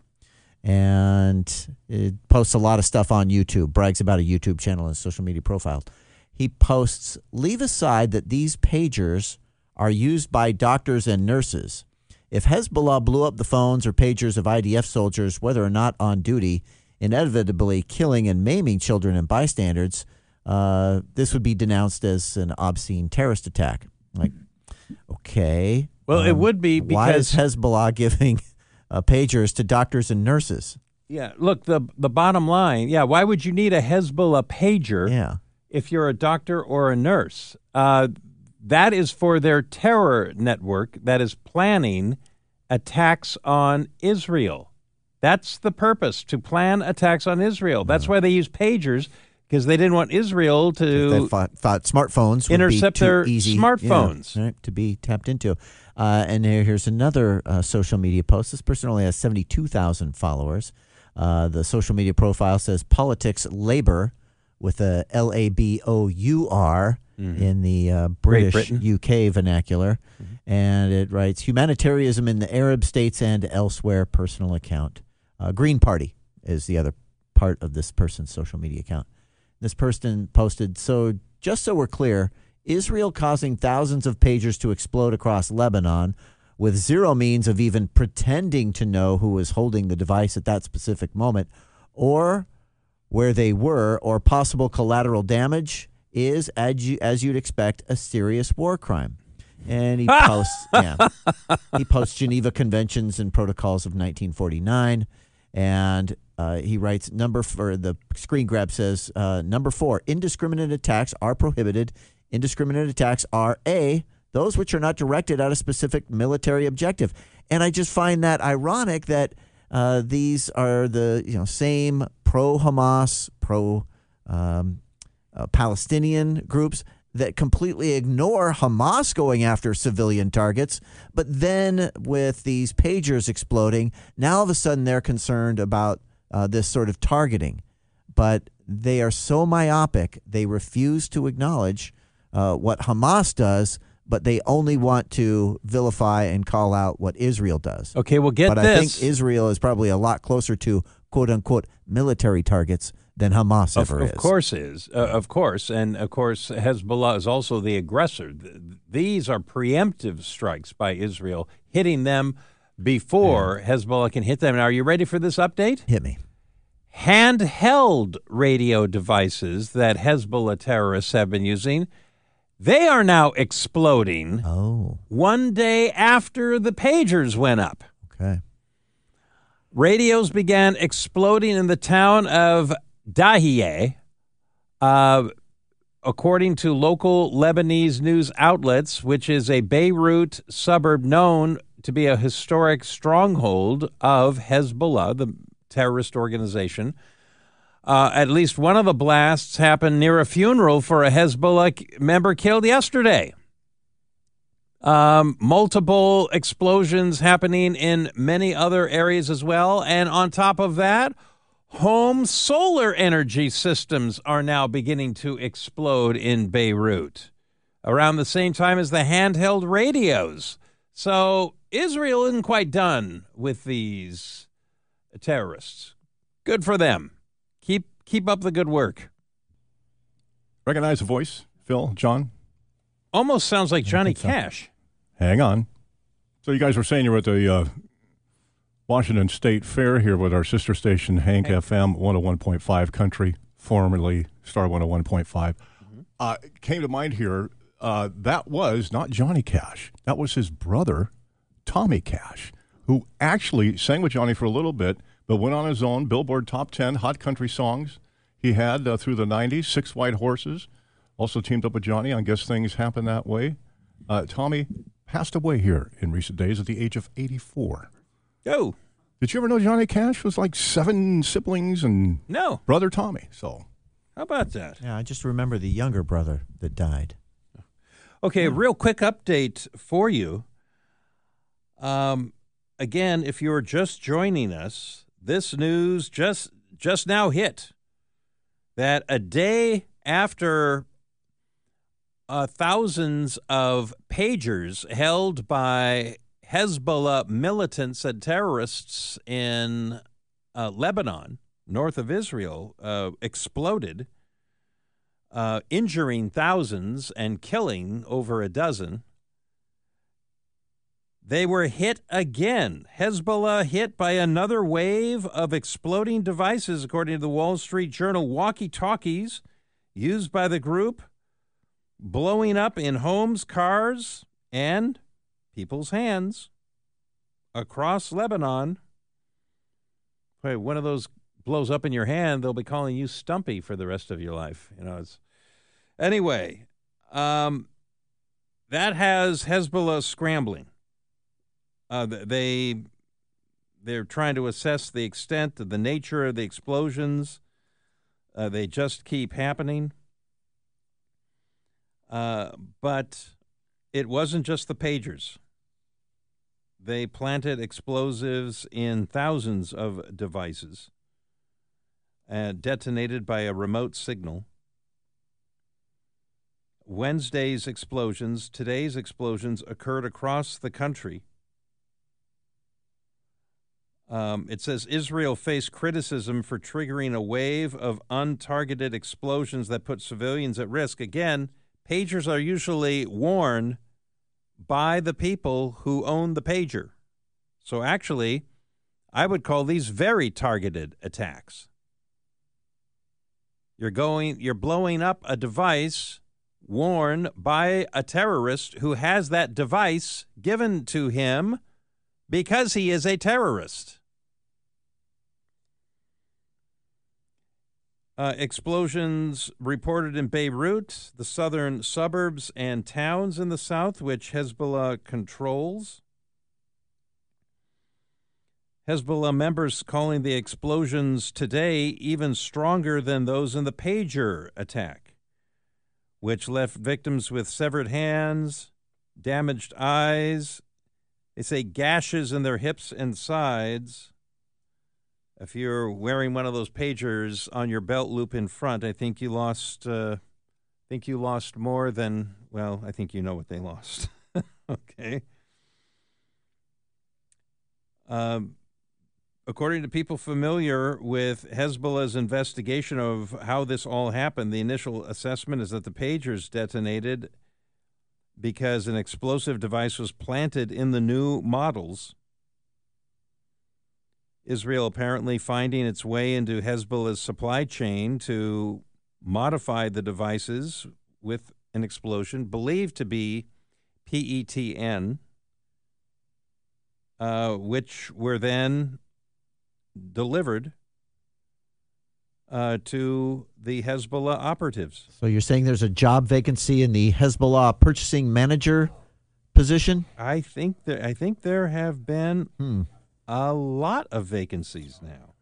And it posts a lot of stuff on YouTube, brags about a YouTube channel and social media profile. He posts, leave aside that these pagers are used by doctors and nurses. If Hezbollah blew up the phones or pagers of I D F soldiers, whether or not on duty, inevitably killing and maiming children and bystanders, uh, this would be denounced as an obscene terrorist attack. Like, okay. Well, it um, would be Why is because- Hezbollah giving uh, pagers to doctors and nurses? Yeah, look, the the bottom line, yeah, why would you need a Hezbollah pager Yeah. if you're a doctor or a nurse? Uh, that is for their terror network that is planning attacks on Israel. That's the purpose, to plan attacks on Israel. That's why they use pagers, because they didn't want Israel to They thought, thought smartphones would intercept be too their easy, smartphones. yeah, right, to be tapped into. Uh, and here, here's another uh, social media post. This person only has seventy-two thousand followers. Uh, the social media profile says politics labor with a L A B O U R Mm-hmm. in the uh, Great British Britain. U K vernacular. And it writes, humanitarianism in the Arab states and elsewhere, personal account. Uh, Green Party is the other part of this person's social media account. This person posted, so just so we're clear, Israel causing thousands of pagers to explode across Lebanon with zero means of even pretending to know who was holding the device at that specific moment, or where they were, or possible collateral damage is, as, you, as you'd expect, a serious war crime. And he posts, yeah, he posts Geneva Conventions and Protocols of nineteen forty-nine, and uh, he writes number for the screen grab says uh, number four: indiscriminate attacks are prohibited. Indiscriminate attacks are A, those which are not directed at a specific military objective. And I just find that ironic that uh, these are the you know same pro-Hamas, pro um, uh, Palestinian groups that completely ignore Hamas going after civilian targets. But then with these pagers exploding, now all of a sudden they're concerned about uh, this sort of targeting. But they are so myopic, they refuse to acknowledge uh, what Hamas does, but they only want to vilify and call out what Israel does. Okay, well, get but this. I think Israel is probably a lot closer to quote-unquote military targets than Hamas Of, ever of is. course is. Uh, of course. And, of course, Hezbollah is also the aggressor. Th- These are preemptive strikes by Israel, hitting them before yeah. Hezbollah can hit them. Now, are you ready for this update? Hit me. Handheld radio devices that Hezbollah terrorists have been using, they are now exploding oh. one day after the pagers went up. Okay. Radios began exploding in the town of Dahieh, uh, according to local Lebanese news outlets, which is a Beirut suburb known to be a historic stronghold of Hezbollah, the terrorist organization. Uh, at least one of the blasts happened near a funeral for a Hezbollah member killed yesterday. Um, multiple explosions happening in many other areas as well. And on top of that, home solar energy systems are now beginning to explode in Beirut around the same time as the handheld radios. So Israel isn't quite done with these terrorists. Good for them. Keep keep up the good work. Recognize the voice, Phil, John? Almost sounds like Johnny so. Cash. Hang on. So you guys were saying you were at the uh, Washington State Fair here with our sister station, Hank hey. F M one oh one point five Country, formerly Star one oh one point five. Mm-hmm. Uh, came to mind here, uh, that was not Johnny Cash. That was his brother, Tommy Cash, who actually sang with Johnny for a little bit, but went on his own, Billboard Top ten Hot Country Songs. He had uh, through the nineties, Six White Horses. Also teamed up with Johnny on Guess Things Happen That Way. Uh, Tommy passed away here in recent days at the age of eighty-four. Oh. Did you ever know Johnny Cash was like seven siblings and no brother Tommy? So how about that? Yeah, I just remember the younger brother that died. Okay, a real quick update for you. Um, again, if you're just joining us, this news just just now hit that a day after uh, thousands of pagers held by Hezbollah militants and terrorists in uh, Lebanon, north of Israel, uh, exploded, uh, injuring thousands and killing over a dozen. They were hit again. Hezbollah hit by another wave of exploding devices, according to the Wall Street Journal. Walkie-talkies used by the group blowing up in homes, cars, and people's hands across Lebanon. Wait, one of those blows up in your hand, they'll be calling you Stumpy for the rest of your life. You know. It's anyway. Um, that has Hezbollah scrambling. Uh, they they're trying to assess the extent of the nature of the explosions. Uh, they just keep happening. Uh, but it wasn't just the pagers. They planted explosives in thousands of devices, uh, detonated by a remote signal. Wednesday's explosions, today's explosions occurred across the country. Um, it says Israel faced criticism for triggering a wave of untargeted explosions that put civilians at risk. Again, pagers are usually worn by the people who own the pager. So actually, I would call these very targeted attacks. You're going, you're blowing up a device worn by a terrorist who has that device given to him because he is a terrorist. Uh, explosions reported in Beirut, the southern suburbs and towns in the south, which Hezbollah controls. Hezbollah members calling the explosions today even stronger than those in the pager attack, which left victims with severed hands, damaged eyes. They say gashes in their hips and sides. If you're wearing one of those pagers on your belt loop in front, I think you lost. Uh, think you lost more than. Well, I think you know what they lost. Okay. Um, according to people familiar with Hezbollah's investigation of how this all happened, the initial assessment is that the pagers detonated because an explosive device was planted in the new models. Israel apparently finding its way into Hezbollah's supply chain to modify the devices with an explosion believed to be P E T N, uh, which were then delivered uh, to the Hezbollah operatives. So you're saying there's a job vacancy in the Hezbollah purchasing manager position? I think there, I think there have been Hmm. a lot of vacancies now.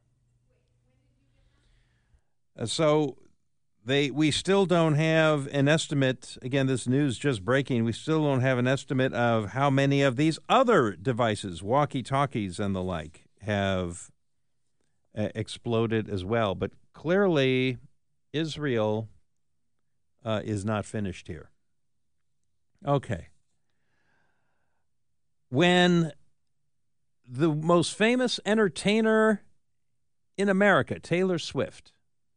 Uh, so they we still don't have an estimate. Again, this news just breaking. We still don't have an estimate of how many of these other devices, walkie-talkies and the like, have uh, exploded as well. But clearly, Israel uh, is not finished here. Okay. When the most famous entertainer in America, Taylor Swift,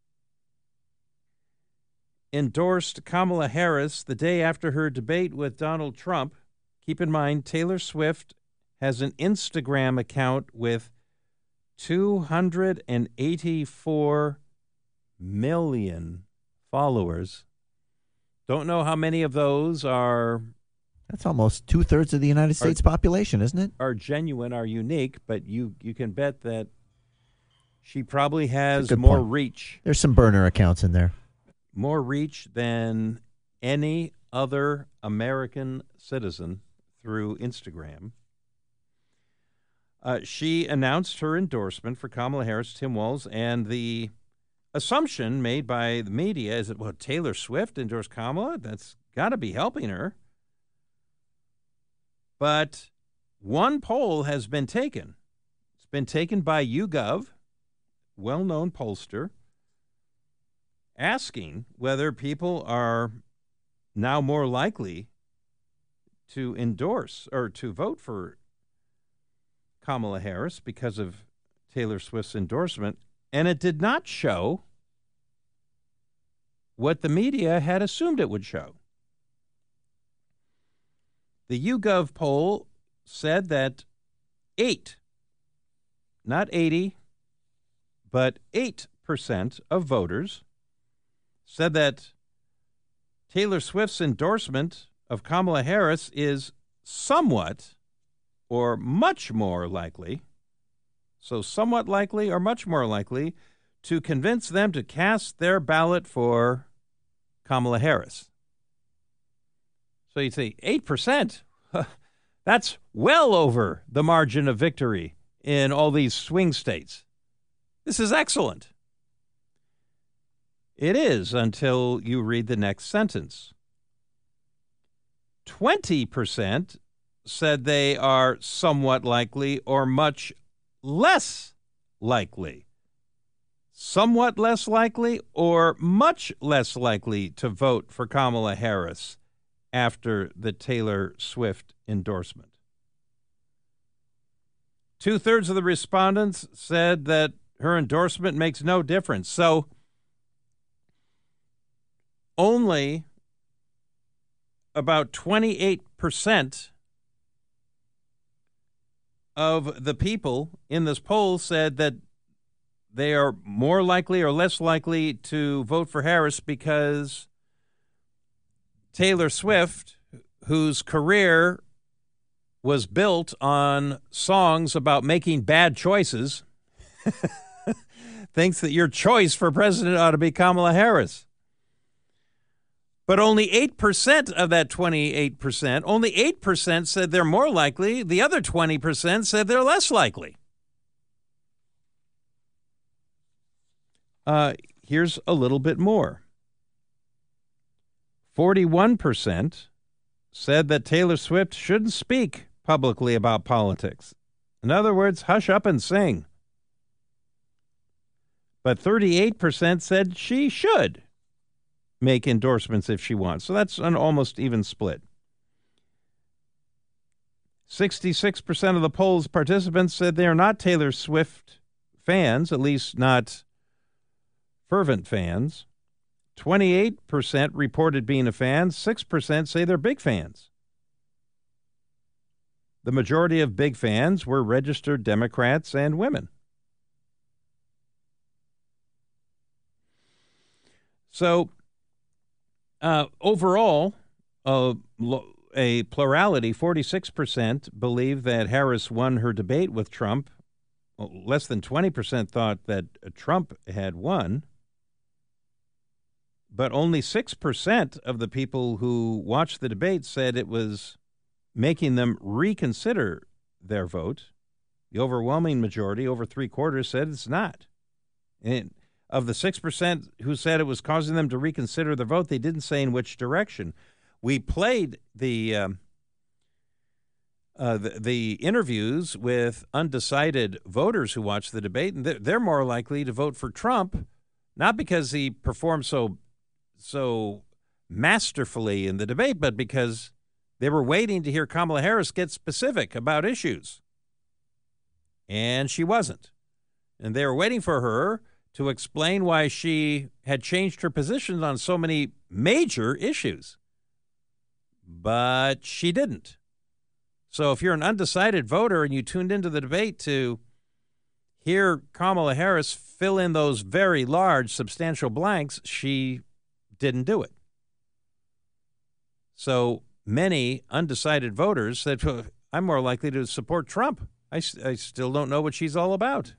endorsed Kamala Harris the day after her debate with Donald Trump. Keep in mind, Taylor Swift has an Instagram account with two hundred eighty-four million followers. Don't know how many of those are That's almost two-thirds of the United States Are- population, isn't it? are genuine, are unique, but you, you can bet that she probably has Good more point. reach, There's some burner accounts in there. more reach than any other American citizen through Instagram. Uh, she announced her endorsement for Kamala Harris, Tim Walz, and the assumption made by the media is that, well, Taylor Swift endorsed Kamala? That's got to be helping her. But one poll has been taken. It's been taken by YouGov, well-known pollster, asking whether people are now more likely to endorse or to vote for Kamala Harris because of Taylor Swift's endorsement, and it did not show what the media had assumed it would show. The YouGov poll said that eight, not eighty, but eight percent of voters said that Taylor Swift's endorsement of Kamala Harris is somewhat or much more likely, so somewhat likely or much more likely, to convince them to cast their ballot for Kamala Harris. So you'd say eight percent. That's well over the margin of victory in all these swing states. This is excellent. It is until you read the next sentence. twenty percent said they are somewhat likely or much less likely. Somewhat less likely or much less likely to vote for Kamala Harris after the Taylor Swift endorsement. Two-thirds of the respondents said that her endorsement makes no difference. So only about twenty-eight percent of the people in this poll said that they are more likely or less likely to vote for Harris because Taylor Swift, whose career was built on songs about making bad choices, thinks that your choice for president ought to be Kamala Harris. But only eight percent of that twenty-eight percent, only eight percent said they're more likely. The other twenty percent said they're less likely. Uh, here's a little bit more. forty-one percent said that Taylor Swift shouldn't speak publicly about politics. In other words, hush up and sing. But thirty-eight percent said she should make endorsements if she wants. So that's an almost even split. sixty-six percent of the poll's participants said they are not Taylor Swift fans, at least not fervent fans. twenty-eight percent reported being a fan. six percent say they're big fans. The majority of big fans were registered Democrats and women. So, uh, overall, uh, a plurality, forty-six percent believe that Harris won her debate with Trump. Well, less than twenty percent thought that Trump had won. But only six percent of the people who watched the debate said it was making them reconsider their vote. The overwhelming majority, over three quarters, said it's not. And of the six percent who said it was causing them to reconsider their vote, they didn't say in which direction. We played the, um, uh, the, the interviews with undecided voters who watched the debate, and they're, they're more likely to vote for Trump, not because he performed so so masterfully in the debate, but because they were waiting to hear Kamala Harris get specific about issues. And she wasn't. And they were waiting for her to explain why she had changed her position on so many major issues. But she didn't. So if you're an undecided voter and you tuned into the debate to hear Kamala Harris fill in those very large, substantial blanks, she didn't do it. So many undecided voters said, well, I'm more likely to support Trump. I, I still don't know what she's all about.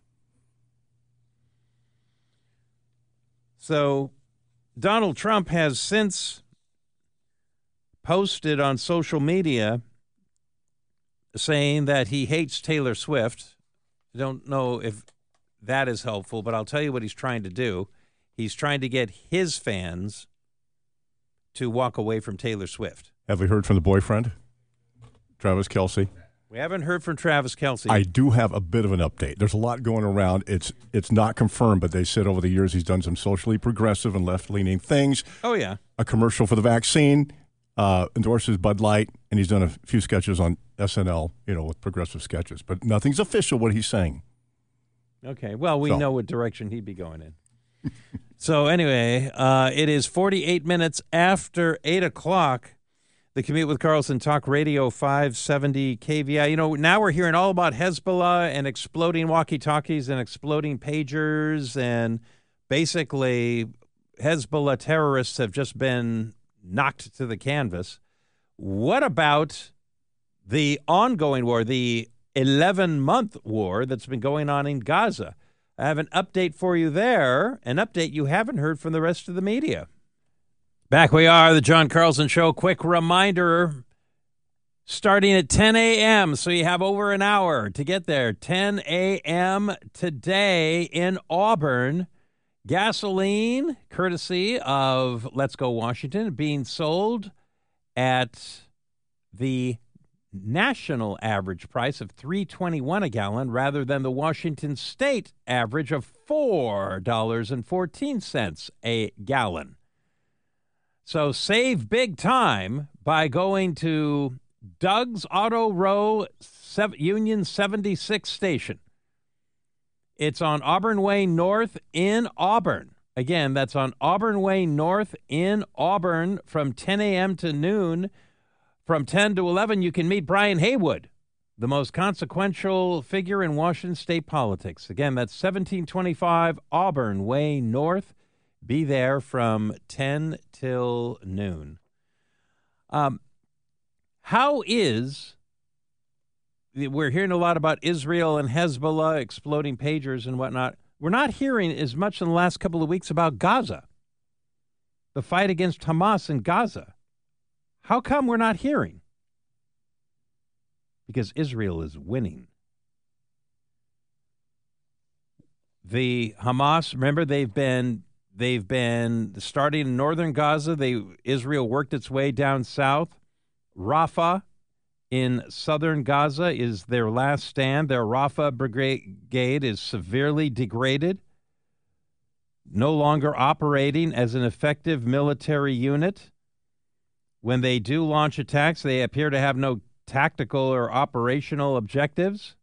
So Donald Trump has since posted on social media saying that he hates Taylor Swift. I don't know if that is helpful, but I'll tell you what he's trying to do. He's trying to get his fans to walk away from Taylor Swift. Have we heard from the boyfriend, Travis Kelce? We haven't heard from Travis Kelce. I do have a bit of an update. There's a lot going around. It's it's not confirmed, but they said over the years he's done some socially progressive and left-leaning things. Oh, yeah. A commercial for the vaccine, uh, endorses Bud Light, and he's done a few sketches on S N L, you know, with progressive sketches. But nothing's official what he's saying. Okay. Well, we So. know what direction he'd be going in. So anyway, uh, it is forty-eight minutes after eight o'clock. The Commute with Carlson Talk Radio five seventy K V I. You know, now we're hearing all about Hezbollah and exploding walkie-talkies and exploding pagers, and basically Hezbollah terrorists have just been knocked to the canvas. What about the ongoing war, the eleven-month war that's been going on in Gaza? I have an update for you there, an update you haven't heard from the rest of the media. Back we are, the John Carlson Show. Quick reminder, starting at ten a.m., so you have over an hour to get there. ten a.m. today in Auburn. Gasoline, courtesy of Let's Go Washington, being sold at the national average price of three dollars and twenty-one cents a gallon rather than the Washington state average of four dollars and fourteen cents a gallon. So save big time by going to Doug's Auto Row sev- Union seventy-six station. It's on Auburn Way North in Auburn. Again, that's on Auburn Way North in Auburn from ten a.m. to noon. From ten to eleven, you can meet Brian Haywood, the most consequential figure in Washington state politics. Again, that's seventeen twenty-five Auburn Way North. Be there from ten till noon. Um, how is, we're hearing a lot about Israel and Hezbollah exploding pagers and whatnot. We're not hearing as much in the last couple of weeks about Gaza, the fight against Hamas in Gaza. How come we're not hearing? Because Israel is winning. The Hamas, remember, they've been they've been starting in northern Gaza. They Israel worked its way down south. Rafah in southern Gaza is their last stand. Their Rafah brigade is severely degraded, no longer operating as an effective military unit. When they do launch attacks, they appear to have no tactical or operational objectives.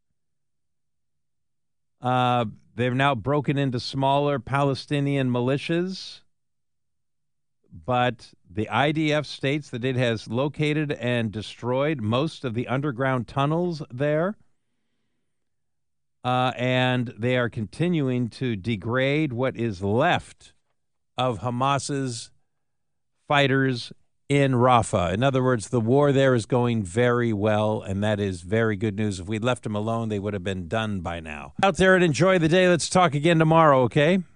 Uh, they've now broken into smaller Palestinian militias, but the I D F states that it has located and destroyed most of the underground tunnels there, uh, and they are continuing to degrade what is left of Hamas's fighters in Rafah. In other words, the war there is going very well, and that is very good news. If we'd left them alone, they would have been done by now. Out there and enjoy the day. Let's talk again tomorrow, okay?